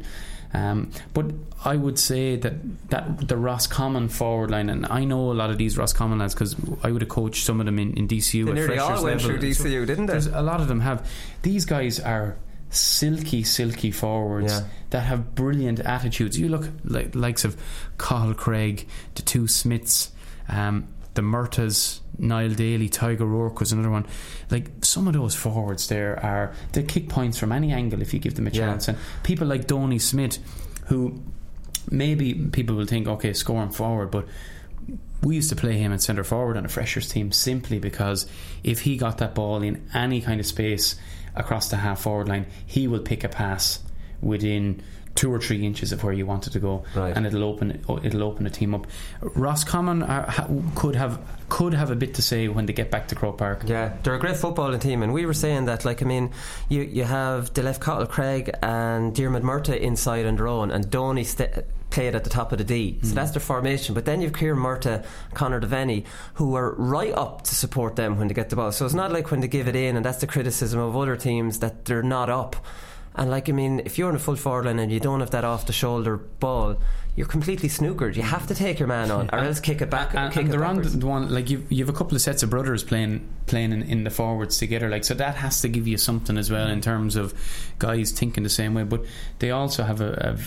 But I would say that the Roscommon forward line, and I know a lot of these Roscommon lads because I would have coached some of them in DCU. They nearly all went through DCU, didn't they? A lot of them have. These guys are silky forwards that have brilliant attitudes. You look like likes of Cathal Craig, the 2 Smiths, the Murtas, Niall Daly, Tiger Rourke was another one. Like some of those forwards there they kick points from any angle if you give them a chance. And people like Donny Smith, who maybe people will think, okay, scoring forward, but we used to play him at centre forward on a freshers team simply because if he got that ball in any kind of space across the half forward line, he will pick a pass within 2 or 3 inches of where you want it to go, and it'll open a team up. Roscommon could have a bit to say when they get back to Croke Park. Yeah, they're a great footballing team, and we were saying that, like, I mean, you have the left Cathal Craig and Diarmuid Murtagh inside on their own, and Donny played at the top of the D, so that's their formation. But then you've Kieran Murtagh, Conor Devaney, who are right up to support them when they get the ball. So it's not like when they give it in, and that's the criticism of other teams, that they're not up. And like, I mean, if you're in a full forward line and you don't have that off the shoulder ball, you're completely snookered. You have to take your man on, or else kick it back. And they're on the one, like you've a couple of sets of brothers playing in the forwards together, like, so that has to give you something as well in terms of guys thinking the same way. But they also have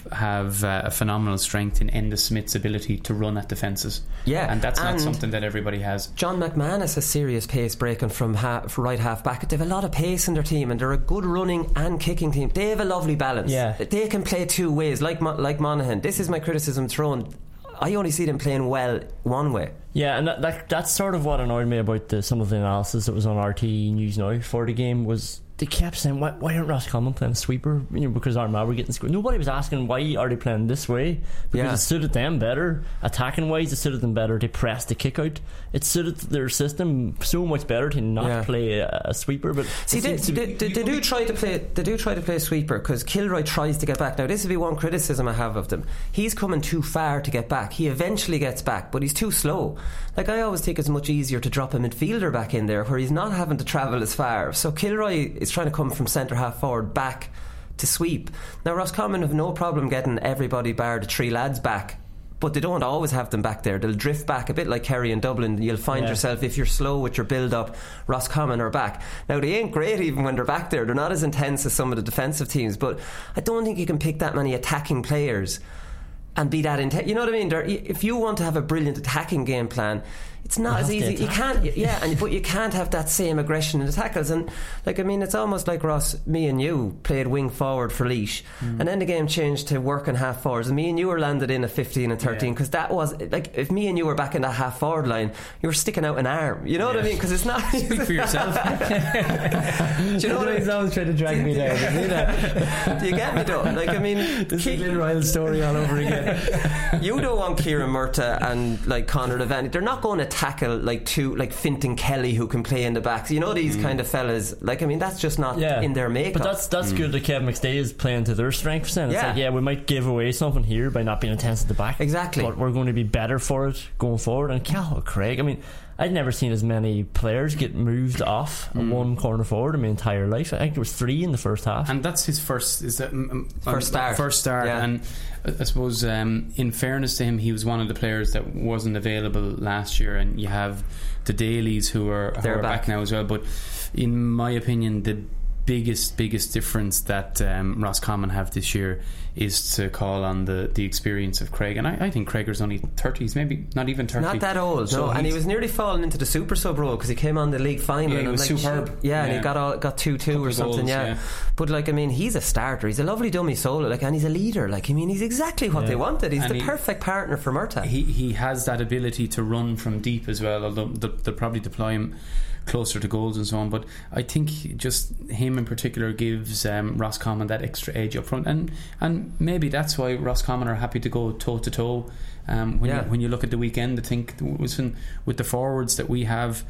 a phenomenal strength in Enda Smith's ability to run at defences. Yeah, and that's not something that everybody has. John McManus has serious pace breaking from right half back. They have a lot of pace in their team, and they're a good running and kicking team. They have a lovely balance. Yeah, they can play 2 ways, like Monaghan. This is my criticism thrown. I only see them playing well one way. Yeah, and that's sort of what annoyed me about some of the analysis that was on RT News Now for the game, was they kept saying, why aren't Roscommon playing sweeper? Because Armagh were getting scored. Nobody was asking why are they playing this way, because it suited them better. Attacking wise, it suited them better. They pressed the kick out. It suited their system so much better to not play a sweeper. But see, they do try to play a sweeper, because Kilroy tries to get back. Now this would be one criticism I have of them. He's coming too far to get back. He eventually gets back, but he's too slow. Like, I always think it's much easier to drop a midfielder back in there where he's not having to travel as far. So Kilroy is trying to come from centre half forward back to sweep. Now Roscommon have no problem getting everybody bar the 3 lads back, but they don't always have them back there. They'll drift back a bit like Kerry and Dublin. You'll find yourself, if you're slow with your build up, Roscommon are back. Now they ain't great even when they're back there. They're not as intense as some of the defensive teams, but I don't think you can pick that many attacking players and be that intense. You know what I mean? If you want to have a brilliant attacking game plan, it's not as easy. You can't, but you can't have that same aggression in the tackles. And like, I mean, it's almost like, Ross, me and you played wing forward for Laois, and then the game changed to working half forwards, and me and you were landed in a 15 and 13, because that was like, if me and you were back in that half forward line, you were sticking out an arm. You know what I mean? Because it's not. Speak for yourself. Do you know what I mean? He's always trying to drag me down. Do you get me though? Like, I mean, this is Lynn Ryle's story all over again. You don't want Kieran Murtagh and like Conor Devaney. They're not going to tackle like Fintan Kelly, who can play in the back. You know, these kind of fellas. Like, I mean, that's just not in their makeup. But that's good that Kevin McStay is playing to their strengths. Then it's like, we might give away something here by not being intense at the back. Exactly. But we're going to be better for it going forward. And Cathal Craig, I mean, I'd never seen as many players get moved off one corner forward in my entire life. I think there was 3 in the first half, and that's his first start. Yeah. And I suppose, in fairness to him, he was one of the players that wasn't available last year, and you have the Dailies who are back now as well. But in my opinion, the biggest difference that Roscommon have this year is to call on the experience of Craig. And I think Craig's only 30s, maybe not even 30. Not that old, so no. And he was nearly falling into the super sub role because he came on the league final. Yeah, he was superb. And he got 2-2 or something. Goals, but like, I mean, he's a starter. He's a lovely dummy solo. Like, and he's a leader. Like, I mean, he's exactly what they wanted. He's the perfect partner for Murtagh. He has that ability to run from deep as well. Although they'll probably deploy him closer to goals and so on, but I think just him in particular gives Roscommon that extra edge up front, and maybe that's why Roscommon are happy to go toe to toe. When you look at the weekend, I think with the forwards that we have,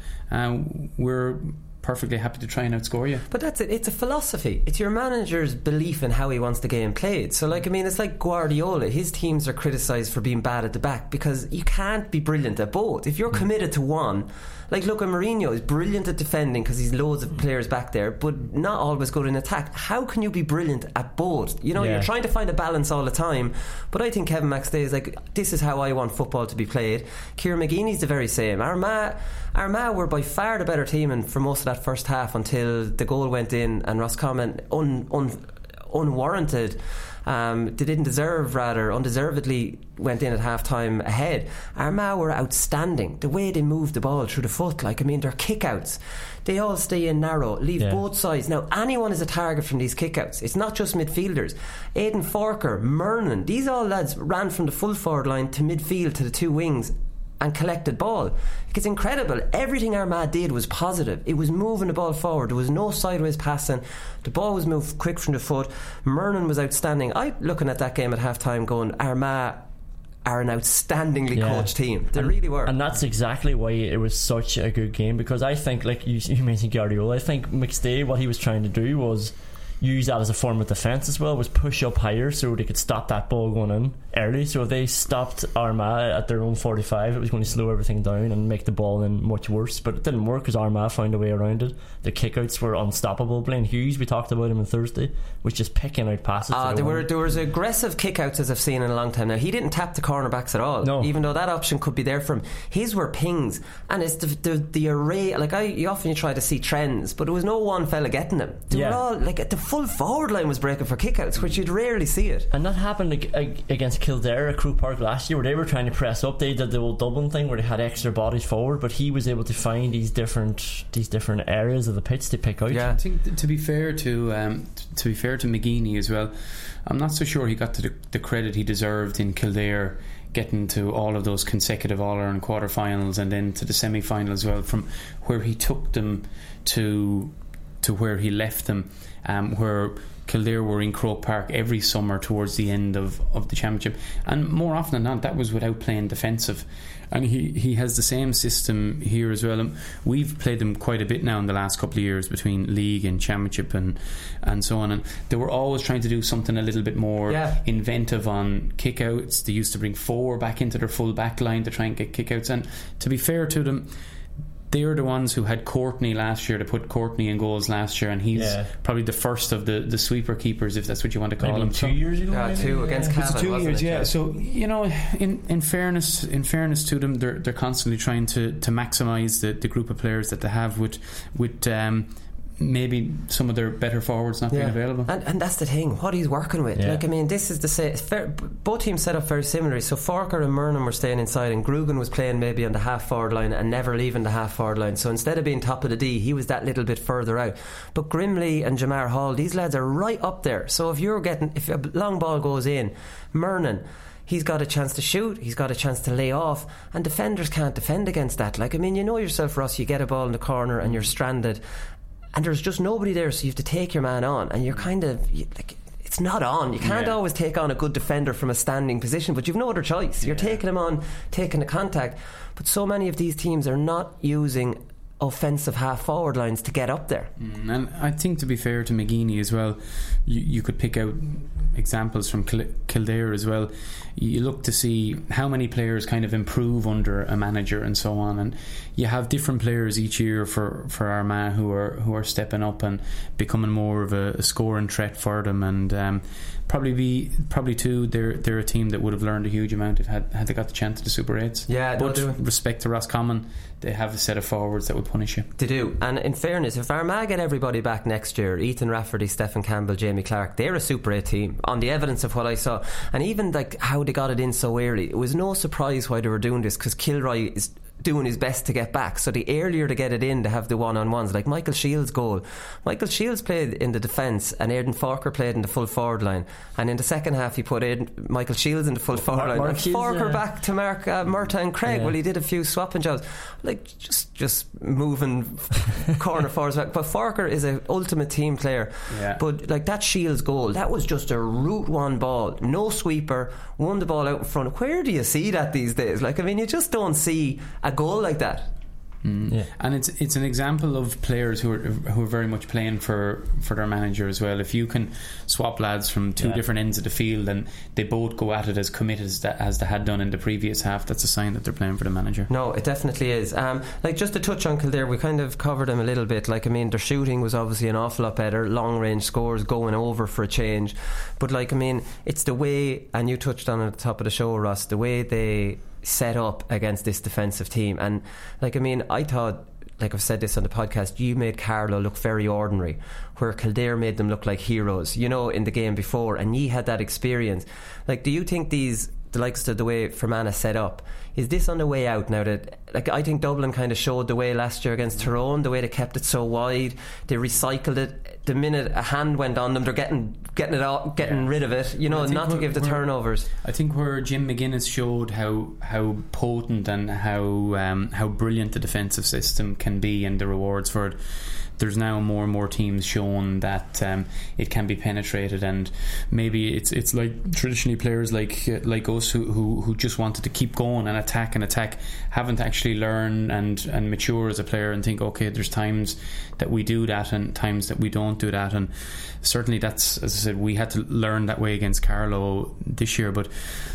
we're perfectly happy to try and outscore you. But that's it. It's a philosophy. It's your manager's belief in how he wants the game played. So, like, I mean, it's like Guardiola. His teams are criticised for being bad at the back because you can't be brilliant at both. If you're committed to one, like, look at Mourinho, is brilliant at defending because he's loads of players back there, but not always good in attack. How can you be brilliant at both? You know, you're trying to find a balance all the time. But I think Kevin McStay is like, this is how I want football to be played. Kieran McGeeney's the very same. Armagh were by far the better team and for most of that first half until the goal went in, and Roscommon unwarranted. They didn't deserve, rather undeservedly went in at half time ahead. Armagh were outstanding. The way they moved the ball through the foot, like, I mean, their kickouts, they all stay in narrow, leave both sides. Now, anyone is a target from these kickouts. It's not just midfielders. Aidan Forker, Murnan, these all lads ran from the full forward line to midfield to the two wings and collected ball. It's incredible. Everything Armagh did was positive. It was moving the ball forward. There was no sideways passing. The ball was moved quick from the foot. Murnan was outstanding. I looking at that game at half time going, Armagh are an outstandingly coached team. They really were. And that's exactly why it was such a good game, because I think, like you mentioned Guardiola, I think McStay, what he was trying to do was use that as a form of defence as well, was push up higher so they could stop that ball going in early. So if they stopped Armagh at their own 45, it was going to slow everything down and make the ball in much worse. But it didn't work because Armagh found a way around it. The kickouts were unstoppable. Blaine Hughes, we talked about him on Thursday, was just picking out passes. There was aggressive kickouts as I've seen in a long time now. He didn't tap the cornerbacks at all, even though that option could be there for him. His were pings, and it's the array. Like, you often try to see trends, but there was no one fella getting them. They were all like at the full forward line was breaking for kickouts, which you'd rarely see it. And that happened against Kildare at Croke Park last year, where they were trying to press up. They did the old Dublin thing where they had extra bodies forward, but he was able to find these different areas of the pitch to pick out. I think to be fair to McGeeney as well, I'm not so sure he got to the credit he deserved in Kildare, getting to all of those consecutive All-Ireland quarterfinals and then to the semi-final as well, from where he took them to where he left them, where Kildare were in Croke Park every summer towards the end of the championship, and more often than not that was without playing defensive. And he has the same system here as well. We've played them quite a bit now in the last couple of years between league and championship and so on, and they were always trying to do something a little bit more inventive on kickouts. They used to bring 4 back into their full back line to try and get kickouts, and to be fair to them, they're the ones who had Courtney last year, to put Courtney in goals last year, and he's probably the first of the sweeper keepers, if that's what you want to call him. 2 years ago, 2 against Cavan, 2 years, it? So, you know, in fairness to them, they're constantly trying to maximise the group of players that they have with maybe some of their better forwards not being available, and that's the thing, what he's working with. Like, I mean, this is both teams set up very similarly. So Forker and Murnan were staying inside, and Grugan was playing maybe on the half forward line and never leaving the half forward line. So instead of being top of the D, he was that little bit further out. But Grimley and Jamar Hall, these lads are right up there. So if a long ball goes in, Murnan, he's got a chance to shoot, he's got a chance to lay off, and defenders can't defend against that. Like, I mean, you know yourself, Ross, you get a ball in the corner and you're stranded and there's just nobody there, so you have to take your man on, and you're kind of it's not on. You can't always take on a good defender from a standing position, but you've no other choice. You're taking him on, taking the contact. But so many of these teams are not using offensive half forward lines to get up there. And I think, to be fair to McGeeney as well, you could pick out examples from Kildare as well. You look to see how many players kind of improve under a manager and so on, and you have different players each year for Armagh who are stepping up and becoming more of a scoring threat for them, and probably too they're a team that would have learned a huge amount if had they got the chance to the Super 8s. But respect to Roscommon, they have a set of forwards that will punish you. They do. And in fairness, if Armagh get everybody back next year, Ethan Rafferty, Stephen Campbell, Jamie Clark, they're a Super 8 team on the evidence of what I saw. And even like how they got it in so early, it was no surprise why they were doing this, because Kilroy is doing his best to get back. So the earlier to get it in, to have the one-on-ones, like Michael Shields' goal. Michael Shields played in the defence and Aidan Forker played in the full forward line, and in the second half he put Michael Shields in the full forward line, and Forker back to Mark Murtagh and Craig. Well, he did a few swapping jobs, like just moving corner forwards back. But Forker is an ultimate team player. But like that Shields goal, that was just a route one ball, no sweeper, won the ball out in front. Where do you see that these days? Like, I mean, you just don't see a goal like that. And it's an example of players who are very much playing for their manager as well. If you can swap lads from two different ends of the field and they both go at it as committed as they had done in the previous half, that's a sign that they're playing for the manager. No, it definitely is. Like, just to touch on Kildare, we kind of covered them a little bit. Like, I mean, their shooting was obviously an awful lot better, long range scores going over for a change, but like, I mean, it's the way, and you touched on it at the top of the show, Ross, the way they set up against this defensive team. And like, I mean, I thought, like I've said this on the podcast, you made Carlow look very ordinary, where Kildare made them look like heroes, you know, in the game before, and ye had that experience. Like, do you think the likes of the way Fermanagh set up, is this on the way out now? That, like, I think Dublin kind of showed the way last year against Tyrone, the way they kept it so wide, they recycled it. The minute a hand went on them, they're getting it out, getting rid of it, you know, not to give the turnovers. I think where Jim McGuinness showed how potent and how brilliant the defensive system can be and the rewards for it, there's now more and more teams showing that it can be penetrated, and maybe it's like traditionally players like us who just wanted to keep going and attack haven't actually learned and mature as a player and think, okay, there's times that we do that and times that we don't do that. And certainly that's, as I said, we had to learn that way against Carlow this year. But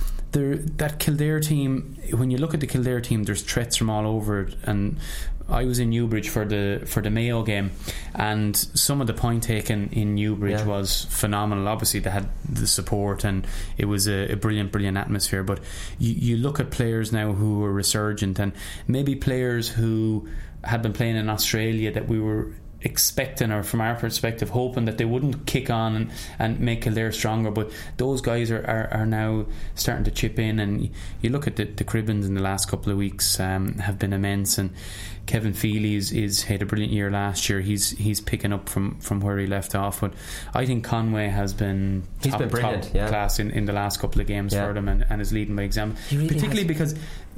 that Kildare team, when you look at the Kildare team, there's threats from all over it. And I was in Newbridge for the Mayo game, and some of the point taken in Newbridge was phenomenal. Obviously they had the support and it was a brilliant atmosphere, but you look at players now who are resurgent, and maybe players who had been playing in Australia that we were expecting, or from our perspective hoping that they wouldn't kick on and make Kildare stronger, but those guys are now starting to chip in. And you look at the Cribbins in the last couple of weeks, have been immense, and Kevin Feely is had a brilliant year last year. He's picking up from where he left off. But I think Conway has been top class in the last couple of games for them, and is leading by example, really, particularly because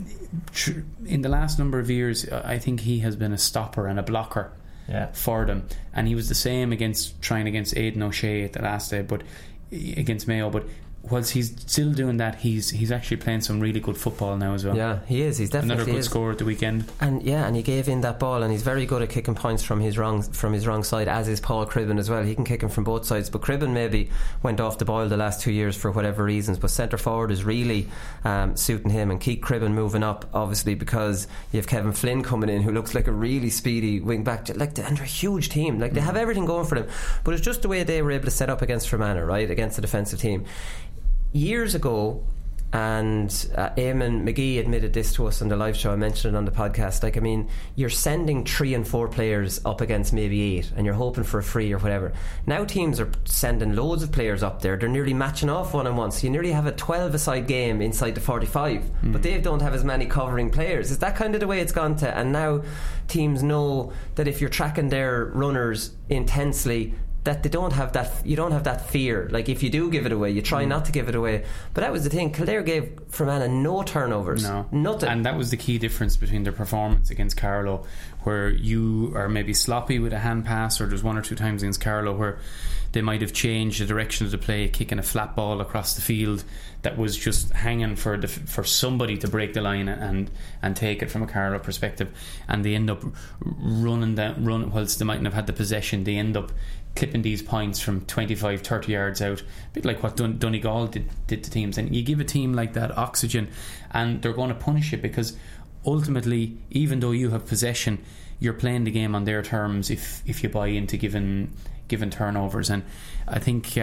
in the last number of years I think he has been a stopper and a blocker for them, and he was the same against Aidan O'Shea at the last day, but against Mayo. But whilst he's still doing that, he's actually playing some really good football now as well. Yeah, he is. He's definitely another good scorer at the weekend. And he gave in that ball, and he's very good at kicking points from his wrong side, as is Paul Cribben as well. He can kick him from both sides, but Cribben maybe went off the boil the last 2 years for whatever reasons, but centre forward is really suiting him, and keep Cribben moving up, obviously, because you have Kevin Flynn coming in, who looks like a really speedy wing back, and they're a huge team, like they have everything going for them. But it's just the way they were able to set up against Fermanagh, right, against the defensive team. Years ago, and Eamon McGee admitted this to us on the live show, I mentioned it on the podcast, like, I mean, you're sending 3 and 4 players up against maybe 8, and you're hoping for a free or whatever. Now teams are sending loads of players up there, they're nearly matching off one-on-one, so you nearly have a 12-a-side game inside the 45, but they don't have as many covering players. Is that kind of the way it's gone to? And now teams know that if you're tracking their runners intensely, that they don't have that, you don't have that fear. Like, if you do give it away, you try not to give it away. But that was the thing, Kildare gave Fermanagh no turnovers, nothing. And that was the key difference between their performance against Carlow, where you are maybe sloppy with a hand pass, or there's one or two times against Carlow where they might have changed the direction of the play, kicking a flat ball across the field that was just hanging for somebody to break the line and take it from a Carlow perspective, and they end up running whilst they mightn't have had the possession, they end up clipping these points from 25-30 yards out, a bit like what Donegal did to teams. And you give a team like that oxygen and they're going to punish it, because ultimately, even though you have possession, you're playing the game on their terms if you buy into given turnovers. And I think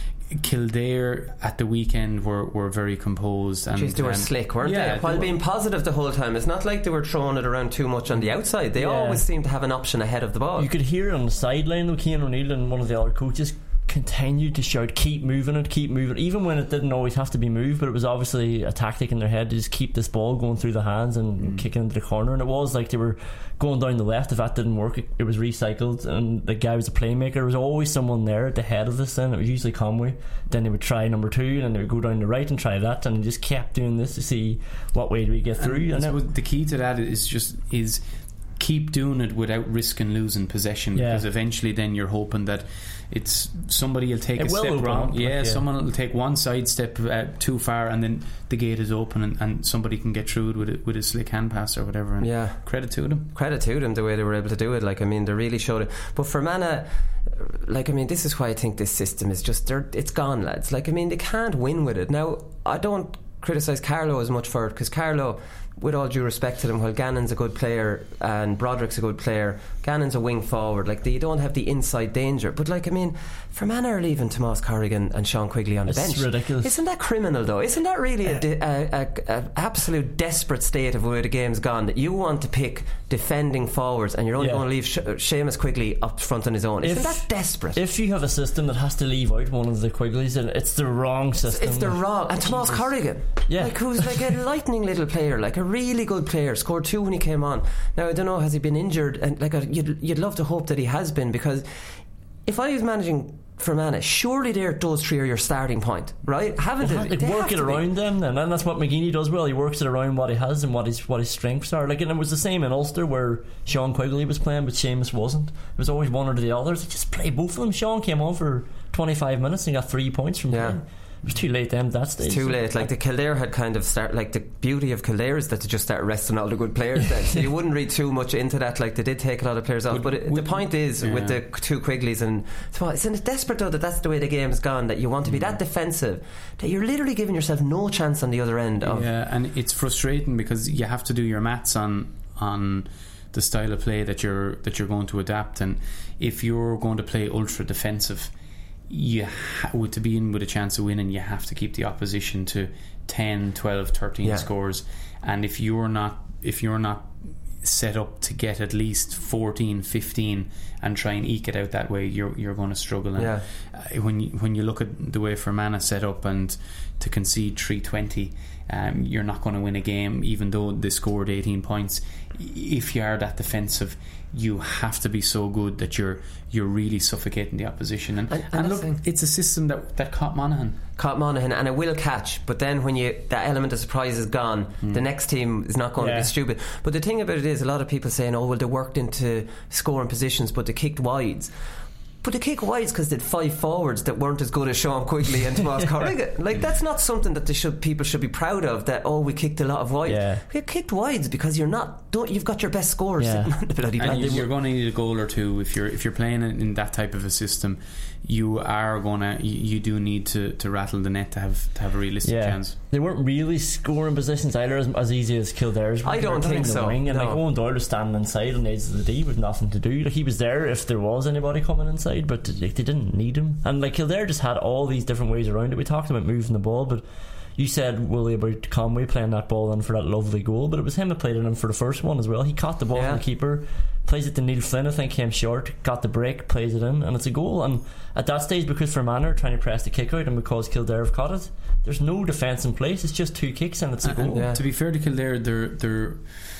Kildare at the weekend were very composed, and they were slick, weren't they? While being positive the whole time. It's not like they were throwing it around too much on the outside. They always seemed to have an option ahead of the ball. You could hear it on the sideline though. Cian O'Neill and one of the other coaches continued to shout, keep moving it, even when it didn't always have to be moved, but it was obviously a tactic in their head to just keep this ball going through the hands and kicking into the corner. And it was like they were going down the left. If that didn't work, it was recycled, and the guy was a playmaker. There was always someone there at the head of this, and it was usually Conway. Then they would try number 2, and then they would go down the right and try that, and they just kept doing this to see what way do we get through. And the key to that is keep doing it without risking losing possession, because eventually then you're hoping that it's somebody will take a step wrong. Someone will take one side step too far, and then the gate is open, and somebody can get through it with a slick hand pass or whatever. And credit to them the way they were able to do it. Like, I mean, they really showed it. But for Fermanagh, like, I mean, this is why I think this system is just it's gone, lads. Like, I mean, they can't win with it. Now, I don't criticise Carlow as much for it, because Carlow, with all due respect to them, while Gannon's a good player and Broderick's a good player, Gannon's a wing forward, like, they don't have the inside danger. But, like, I mean, Fermanagh are leaving Tomás Corrigan and Sean Quigley on the bench. It's ridiculous. Isn't that criminal though? Isn't that really a absolute desperate state of where the game's gone, that you want to pick defending forwards and you're only going to leave Seamus Quigley up front on his own? Isn't that desperate? If you have a system that has to leave out one of the Quigleys, it's the wrong system. It's the wrong. And Tomás Corrigan, like, who's like a lightning little player, like a really good player, scored 2 when he came on. Now, I don't know, has he been injured? And like, you'd love to hope that he has been, because if I was managing Fermanagh, surely those 3 are your starting point, right? They work it around them then, and that's what McGeeney does well. He works it around what he has and what his strengths are. Like, and it was the same in Ulster, where Sean Quigley was playing but Seamus wasn't. It was always one or the others. They just play both of them. Sean came on for 25 minutes and got 3 points from playing. It was too late then at that stage. It's too late. Like, the Kildare had kind of like, the beauty of Kildare is that they just start resting all the good players then. So you wouldn't read too much into that. Like, they did take a lot of players off. But the point is, with the 2 Quigleys, and isn't it desperate though that that's the way the game's gone, that you want to be that defensive, that you're literally giving yourself no chance on the other end of. Yeah, and it's frustrating because you have to do your maths on the style of play that you're going to adapt. And if you're going to play ultra defensive, to be in with a chance of winning, you have to keep the opposition to 10, 12, 13 scores. And if you're not set up to get at least 14, 15 and try and eke it out that way, you're going to struggle. And when you look at the way Fermanagh set up, and to concede 320, you're not going to win a game even though they scored 18 points. If you are that defensive, you have to be so good that you're really suffocating the opposition. And look, it's a system that caught Monaghan, and it will catch. But then when that element of surprise is gone, the next team is not going to be stupid. But the thing about it is, a lot of people saying, oh well, they worked into scoring positions but they kicked wides. But they kick wides because they had 5 forwards that weren't as good as Sean Quigley and Tomás Corrigan. Like, that's not something that people should be proud of, that, oh, we kicked a lot of wides. We kicked wides because you've got your best scorers sitting on the bloody and you're going to need a goal or two if you're playing in that type of a system. You do need to rattle the net to have a realistic chance. They weren't really scoring positions either as easy as Kildare's. I don't think so. And like, Owen Doyle was standing inside on the edge of the D with nothing to do. Like, he was there if there was anybody coming inside, but they didn't need him. And like, Kildare just had all these different ways around it. We talked about moving the ball, but you said, Willie, about Conway playing that ball in for that lovely goal, but it was him that played it in for the first one as well. He caught the ball from the keeper, plays it to Neil Flynn, I think, came short, got the break, plays it in, and it's a goal. And at that stage, because Fermanagh are trying to press the kick out, and because Kildare have caught it, there's no defence in place. It's just 2 kicks and it's a goal. To be fair to Kildare, they're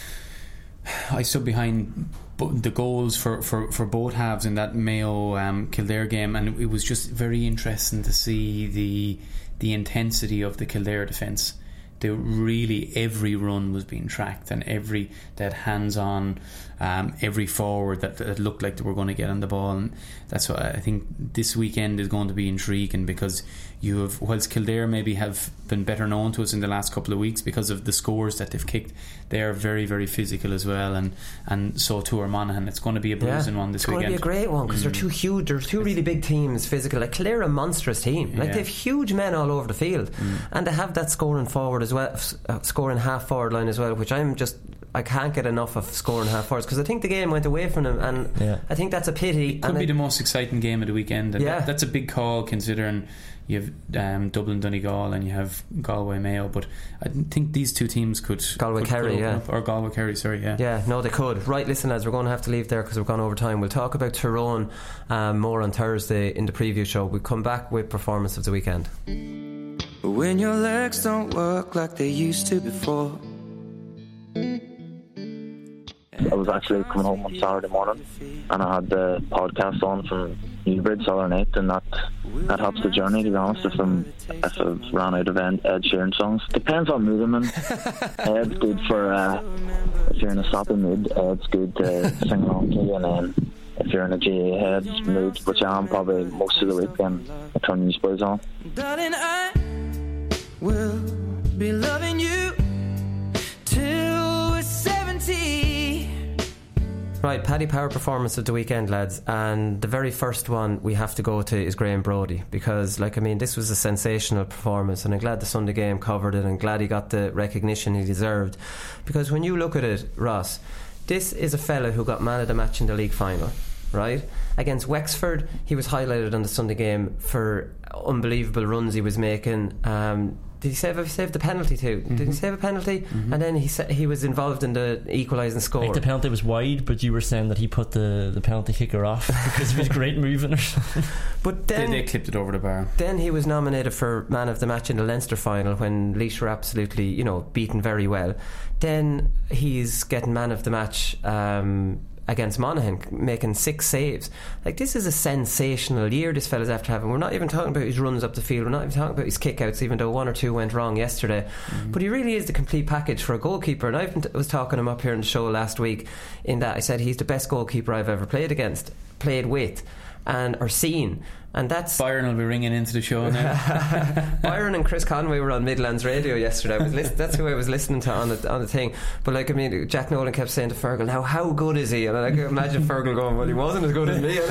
I stood behind the goals for both halves in that Mayo Kildare game, and it was just very interesting to see the intensity of the Kildare defence. really every run was being tracked, and they had hands on every forward that looked like they were going to get on the ball. And that's what I think this weekend is going to be intriguing, because whilst Kildare maybe have been better known to us in the last couple of weeks because of the scores that they've kicked, they are very, very physical as well, and so too are Monaghan. It's going to be a bruising one this weekend. It's going to be a great one, because they're two huge, they're two really big teams, physical. Like Kildare, a monstrous team. Like they have huge men all over the field, and they have that scoring forward as well, scoring half forward line as well, which I can't get enough of scoring half forwards, because I think the game went away from them, and I think that's a pity. It could be the most exciting game of the weekend, and that's a big call, considering you have Dublin Donegal and you have Galway Mayo, but I think these two teams could Galway Kerry, or Galway Kerry, sorry, no, they could. Right, listen lads, we're going to have to leave there because we've gone over time. We'll talk about Tyrone more on Thursday in the preview show. We'll come back with performance of the weekend. When your legs don't work like they used to before. I was actually coming home on Saturday morning, and I had the podcast on from Newbridge Southern 8, and that helps the journey, to be honest. If I've ran out of Ed Sheeran songs, depends on mood I'm in. Ed's good for if you're in a sappy mood. Ed's good to sing along to, and then if you're in a GA head mood, which I am probably most of the week, then I turn Newsboys on. Darling, I will be loving you till we're 70. Right, Paddy Power performance of the weekend, lads, and the very first one we have to go to is Graham Brodie, because this was a sensational performance, and I'm glad the Sunday Game covered it, and glad he got the recognition he deserved, because when you look at it, Ross, this is a fella who got man of the match in the league final, right? Against Wexford, he was highlighted on the Sunday Game for unbelievable runs he was making. Did he save the penalty too? Did he save a penalty? And then he was involved in the equalising score. Like the penalty was wide, but you were saying that he put the penalty kicker off because of his great moving or something. But then they clipped it over the bar. Then he was nominated for man of the match in the Leinster final when Laois were absolutely, beaten very well. Then he's getting man of the match against Monaghan, making 6 saves. Like, this is a sensational year this fella's after having. We're not even talking about his runs up the field, we're not even talking about his kickouts, even though 1 or 2 went wrong yesterday, but he really is the complete package for a goalkeeper. And I was talking him up here on the show last week, in that I said he's the best goalkeeper I've ever played with or seen. And that's Byron will be ringing into the show now. Byron and Chris Conway were on Midlands Radio yesterday. That's who I was listening to on the thing. But Jack Nolan kept saying to Fergal, now how good is he? And I could imagine Fergal going, well, he wasn't as good as me.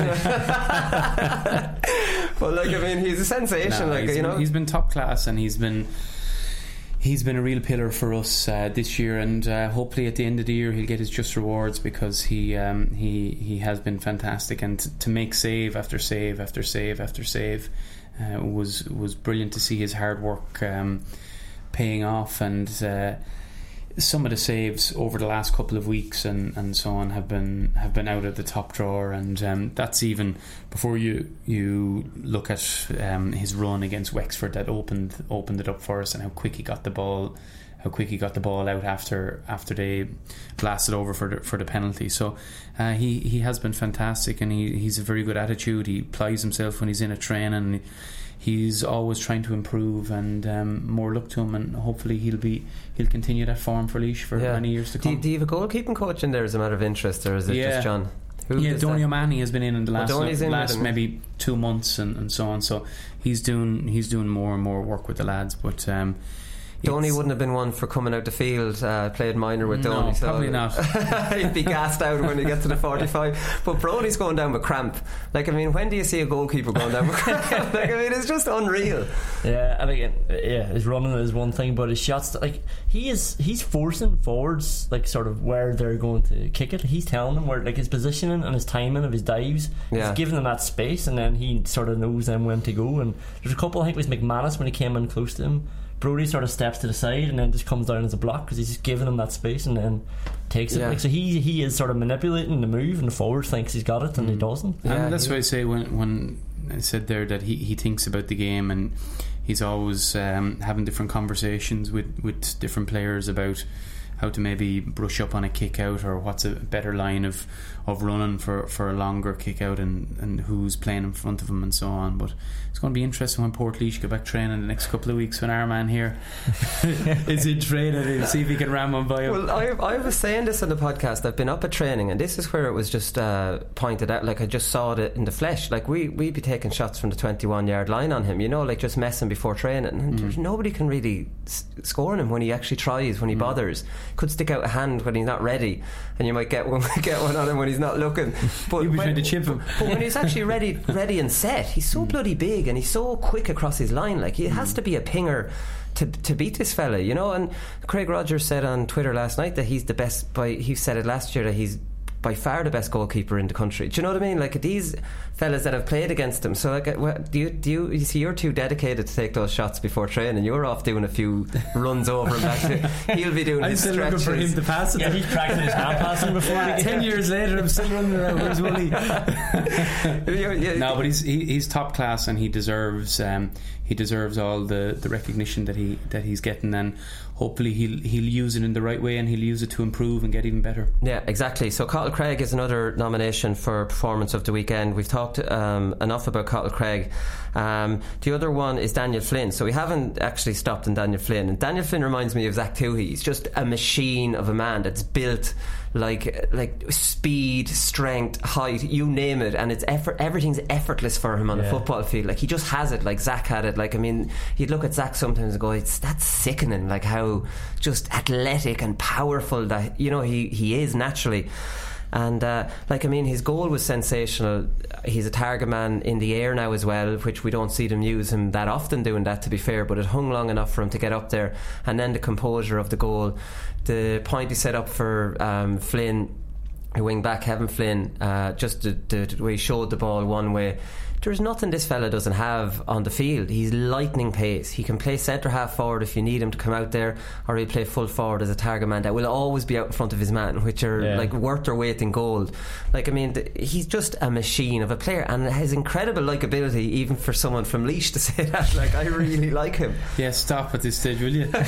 But he's a sensation. He's been top class, and he's been a real pillar for us this year, and hopefully at the end of the year he'll get his just rewards, because he has been fantastic, and to make save after save after save after save was brilliant to see his hard work paying off. And some of the saves over the last couple of weeks and so on have been out of the top drawer, and that's even before you look at his run against Wexford that opened it up for us, and how quick he got the ball out after they blasted over for the penalty. So he has been fantastic, and he's a very good attitude. He plies himself when he's in a training, and he's always trying to improve, and more luck to him, and hopefully he'll continue that form for Laois for many years to come. Do you have a goalkeeping coach in there as a matter of interest, or is it just John? Donny O'Mahony has been in the last maybe 2 months and so on, so he's doing more and more work with the lads, but Donny wouldn't have been one for coming out the field, played minor with Donny. No, probably not. He'd be gassed out when he gets to the 45. But Brodie's going down with cramp. When do you see a goalkeeper going down with cramp? It's just unreal. Yeah, and again, his running is one thing, but his shots, he's forcing forwards, sort of where they're going to kick it. He's telling them where, his positioning and his timing of his dives. He's giving them that space, and then he sort of knows them when to go. And there's a couple, I think it was McManus when he came in close to him. Brodie sort of steps to the side and then just comes down as a block, because he's just giving him that space and then takes it. So he is sort of manipulating the move, and the forward thinks he's got it and he doesn't. And that's why I say when I said there that he thinks about the game, and he's always having different conversations with different players about maybe brush up on a kick out, or what's a better line of running for a longer kick out, and who's playing in front of him and so on. But it's going to be interesting when Portlaoise go back training the next couple of weeks, when our man here is in training, and see if he can ram one by him. Well, I was saying this on the podcast. I've been up at training, and this is where it was just pointed out. Like, I just saw it in the flesh. Like, we'd be taking shots from the 21-yard line on him, you know, like just messing before training, and there's nobody can really score on him when he actually tries, when he bothers. Could stick out a hand when he's not ready, and you might get one on him when he's not looking. But you'd be trying to chip him. But when he's actually ready and set, he's so bloody big, and he's so quick across his line. Like, he has to be a pinger to beat this fella, you know. And Craig Rogers said on Twitter last night that he's the best. He said it last year, that he's by far the best goalkeeper in the country. Do you know what I mean? Like, these fellas that have played against him. So, like, do you see, you're too dedicated to take those shots before training. You're off doing a few runs over and back. He'll be doing his stretches. I'm still looking for him to pass it. Yeah, he's practicing his hand passing before. 10 years later, I'm still running around. Where's Willie? No, but he's top class, and he deserves all the recognition that he's getting, and hopefully he'll use it in the right way, and he'll use it to improve and get even better. Yeah, exactly. So Cottle Craig is another nomination for performance of the weekend. We've talked enough about Cottle Craig. The other one is Daniel Flynn. So we haven't actually stopped on Daniel Flynn, and Daniel Flynn reminds me of Zach Toohey. He's just a machine of a man that's built like speed, strength, height, you name it, and it's everything's effortless for him on the football field. Like, he just has it, like Zach had it. Like, I mean, you'd look at Zach sometimes and go, that's sickening, like how just athletic and powerful that, you know, he is naturally. And like, I mean, his goal was sensational. He's a target man in the air now as well, which we don't see them use him that often doing that, to be fair, but it hung long enough for him to get up there. And then the composure of the goal, the point he set up for Flynn, wing back Kevin Flynn, just the way he showed the ball one way. There's nothing this fella doesn't have on the field. He's lightning pace. He can play centre half forward if you need him to come out there, or he'll play full forward as a target man that will always be out in front of his man, which are like worth their weight in gold. Like, I mean, he's just a machine of a player, and has incredible likability, even for someone from Laois to say that. Like, I really like him. Yeah, stop at this stage, will you? Is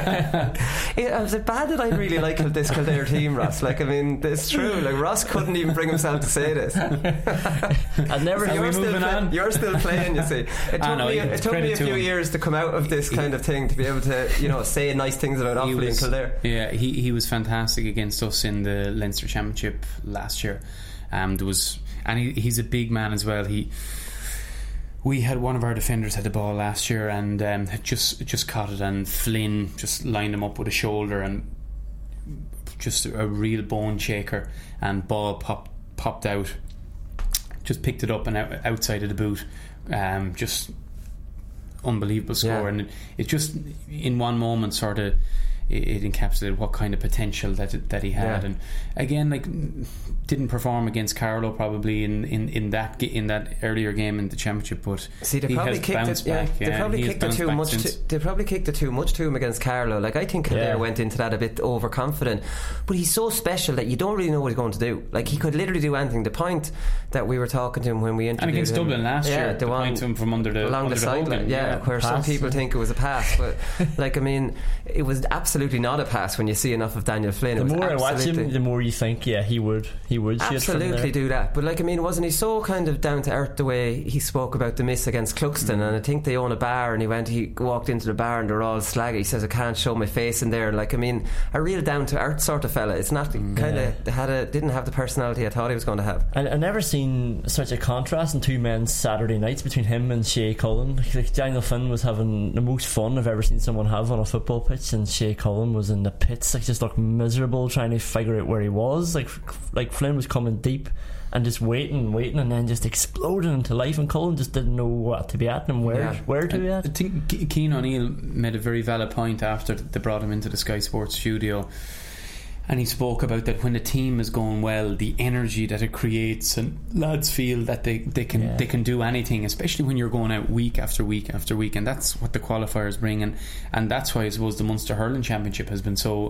it bad that I really like this Kildare team, Ross? Like, I mean, it's true. Like, Ross couldn't even bring himself to say this. I've never. You're still playing, you see. It took me a few years to come out of this kind of thing, to be able to, you know, say nice things about Offaly and Kildare. Yeah, he was fantastic against us in the Leinster Championship last year. He's a big man as well. We had one of our defenders had the ball last year, and had just caught it, and Flynn just lined him up with a shoulder, and just a real bone shaker, and ball popped out. Just picked it up and outside of the boot, just unbelievable score. And it just in one moment sort of it encapsulated what kind of potential that he had. And again, like, didn't perform against Carlow probably in that earlier game in the championship, but see, they probably kicked it. They probably kicked it too much. They probably kicked it too much to him against Carlow. Like, I think Kildare went into that a bit overconfident, but he's so special that you don't really know what he's going to do. Like, he could literally do anything. The point that we were talking to him when we interviewed and against him, Dublin last year, the point to him from along the sideline, where some people think it was a pass, but like, I mean, it was absolutely not a pass when you see enough of Daniel Flynn. The more I watch him, the more you think, he would absolutely do that. But like, I mean, wasn't he so kind of down to earth the way he spoke about the miss against Cluxton? And I think they own a bar, and he walked into the bar and they're all slaggy. He says, I can't show my face in there. Like, I mean, a real down to earth sort of fella. It's not didn't have the personality I thought he was going to have. I never seen such a contrast in two men's Saturday nights between him and Shea Cullen. Like, Daniel Flynn was having the most fun I've ever seen someone have on a football pitch, and Shea Cullen was in the pits, like, just looked miserable trying to figure out where he was. Like Flynn was coming deep and just waiting, and then just exploding into life, and Cullen just didn't know what to be at and where to be at. I think Cian O'Neill made a very valid point after they brought him into the Sky Sports studio, and he spoke about that when the team is going well, the energy that it creates, and lads feel that they can do anything, especially when you're going out week after week after week, and that's what the qualifiers bring, and that's why I suppose the Munster Hurling Championship or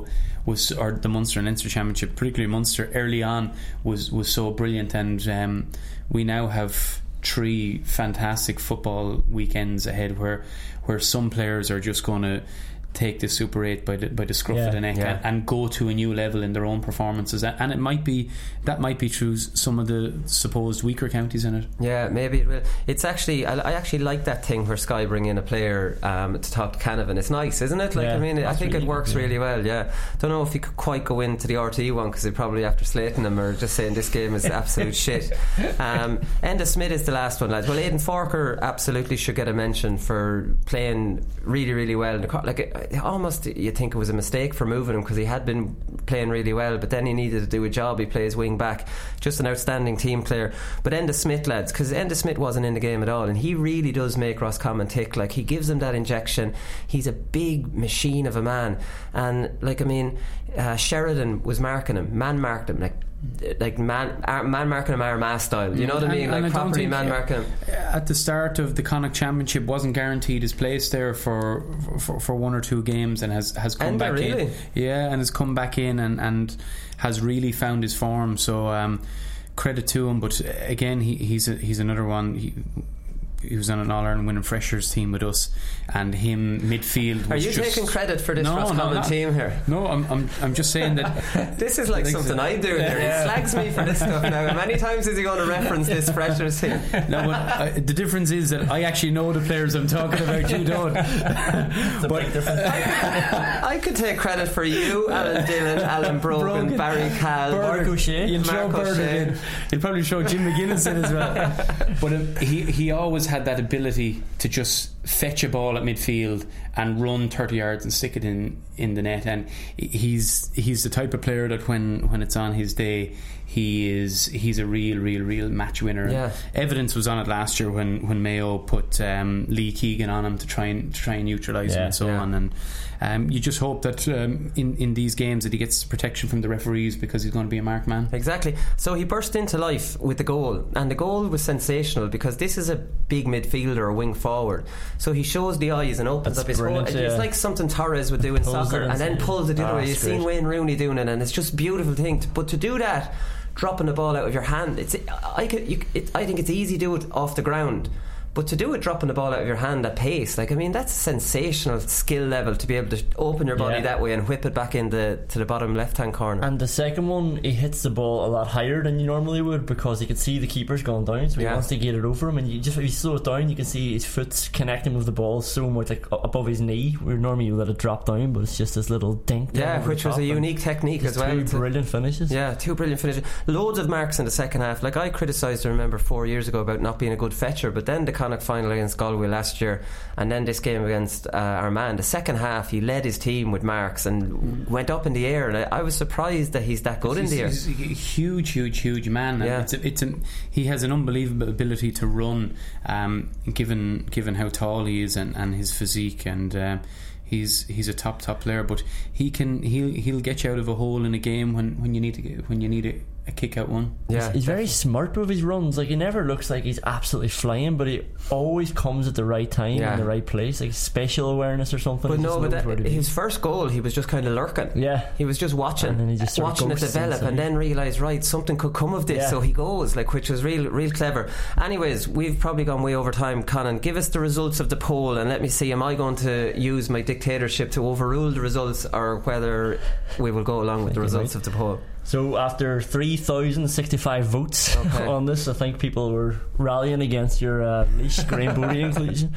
the Munster and Leinster Championship, particularly Munster early on, was so brilliant, and we now have 3 fantastic football weekends ahead where some players are just going to take the Super 8 by the scruff of the neck and go to a new level in their own performances. And that might be through some of the supposed weaker counties in it. Yeah, maybe it will. It's actually, I actually like that thing where Sky bring in a player to talk to Canavan. It's nice, isn't it? Like, I mean, I think it works really well. Yeah, don't know if he could quite go into the RTE one because they probably, after slating him, are just saying this game is absolute shit. Enda Smith is the last one, lads. Well, Aidan Forker absolutely should get a mention for playing really, really well. Like, almost you think it was a mistake for moving him because he had been playing really well, but then he needed to do a job. He plays wing back, just an outstanding team player. But Enda Smith, lads, because Enda Smith wasn't in the game at all, and he really does make Roscommon tick. Like, he gives them that injection. He's a big machine of a man, and like, I mean, Sheridan was marking him, man marked him, like man marking him Armagh style, you know what I mean? Like, properly man marking him. At the start of the Connacht Championship, wasn't guaranteed his place there for one or two games, and has come back in. Yeah, and has come back in and has really found his form. So credit to him. But again, he's another one. He was on an All-Ireland winning freshers team with us, and him midfield. Are you taking credit for this Roscommon team here? No, I'm just saying that this is like something I do here. He slags me for this stuff now. How many times is he going to reference this freshers team? No, but the difference is that I actually know the players I'm talking about. You don't. It's a big difference. I could take credit for you, Alan Dillon, Alan Brogan, Barry Cal, Mark O'Shea. You'd probably show Jim McGuinness in as well. But he always had that ability to just fetch a ball at midfield and run 30 yards and stick it in the net, and he's the type of player that when it's on his day, he's a real match winner. Yeah. Evidence was on it last year when Mayo put Lee Keegan on him to try and neutralise him and so on, and you just hope that in these games that he gets protection from the referees, because he's going to be a marked man. Exactly. So he burst into life with the goal, and the goal was sensational because this is a big midfielder or wing forward, so he shows the eyes and opens up his whole. It's like something Torres would do in soccer, and then pulls it the other way. You've seen Wayne Rooney doing it, and it's just a beautiful thing. But to do that, dropping the ball out of your hand, I think it's easy to do it off the ground, but to do it dropping the ball out of your hand at pace, like, I mean, that's a sensational skill level to be able to open your body that way and whip it back to the bottom left hand corner. And the second one, he hits the ball a lot higher than you normally would, because he can see the keeper's going down, so he wants to get it over him, and if you slow it down, you can see his foot's connecting with the ball so much, like above his knee, where normally you let it drop down, but it's just this little dink down, which was a unique technique as well. Two brilliant finishes. Loads of marks in the second half. Like, I criticised, I remember 4 years ago, about not being a good fetcher, but then the Connacht final against Galway last year, and then this game against Armagh, the second half he led his team with marks and went up in the air, and I was surprised that he's that good in the air. He's a huge man. He has an unbelievable ability to run, given how tall he is and his physique, and he's a top player, but he'll get you out of a hole in a game when you need a kick out one. He's very smart with his runs. Like, he never looks like he's absolutely flying, but he always comes at the right time in the right place, like spatial awareness or something. But his first goal, he was just kind of lurking. He was just watching, and then he just watching it develop, and then realised, right, something could come of this, so he goes, like, which was real clever. Anyways, we've probably gone way over time. Conan, give us the results of the poll, and let me see, am I going to use my dictatorship to overrule the results, or whether we will go along with the results of the poll? So after 3,065 votes on this, I think people were rallying against your Laois Graham Bodie inclusion.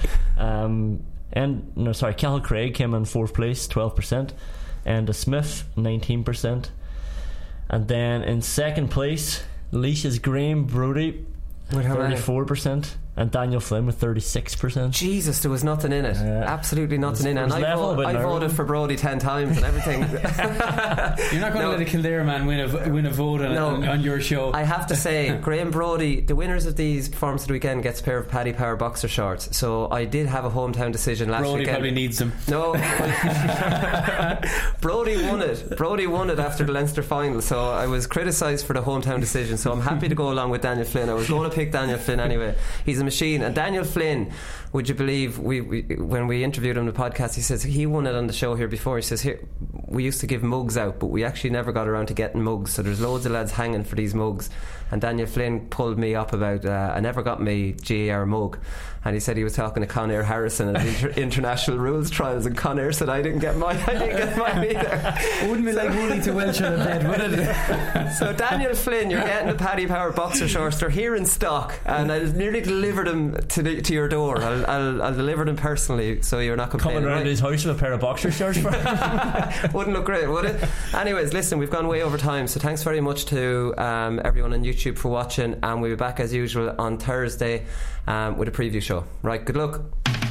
Cathal Craig came in 4th place, 12%, and Smith 19%, and then in 2nd place, Laois's Graham Brody 34%. And Daniel Flynn with 36%. Jesus, there was nothing in it. Absolutely nothing in it. And I voted for Brody 10 times and everything. You're not going to let a Kildare man win a vote on your show. I have to say, Graham Brody, the winners of these performances of the weekend, gets a pair of Paddy Power boxer shorts. So I did have a hometown decision last weekend. Brody probably needs them. No. Brody won it after the Leinster final. So I was criticised for the hometown decision. So I'm happy to go along with Daniel Flynn. I was going to pick Daniel Flynn anyway. He's a machine. And Daniel Flynn, would you believe, when we interviewed him on the podcast, he says he won it on the show here before. He says, here, we used to give mugs out, but we actually never got around to getting mugs, so there's loads of lads hanging for these mugs. And Daniel Flynn pulled me up about I never got me GAR mug, and he said he was talking to Conair Harrison at international rules trials, and Conair said I didn't get mine either. It wouldn't be like Woody to Welsh on a bed, would it? So Daniel Flynn, you're getting the Paddy Power boxer shorts. They're here in stock, and I'll nearly deliver them to your door. I'll deliver them personally, so you're not complaining. Coming around his house with a pair of boxer shorts for him. Wouldn't look great, would it? Anyways, listen, we've gone way over time, so thanks very much to everyone on YouTube for watching, and we'll be back as usual on Thursday with a preview show. Right, good luck.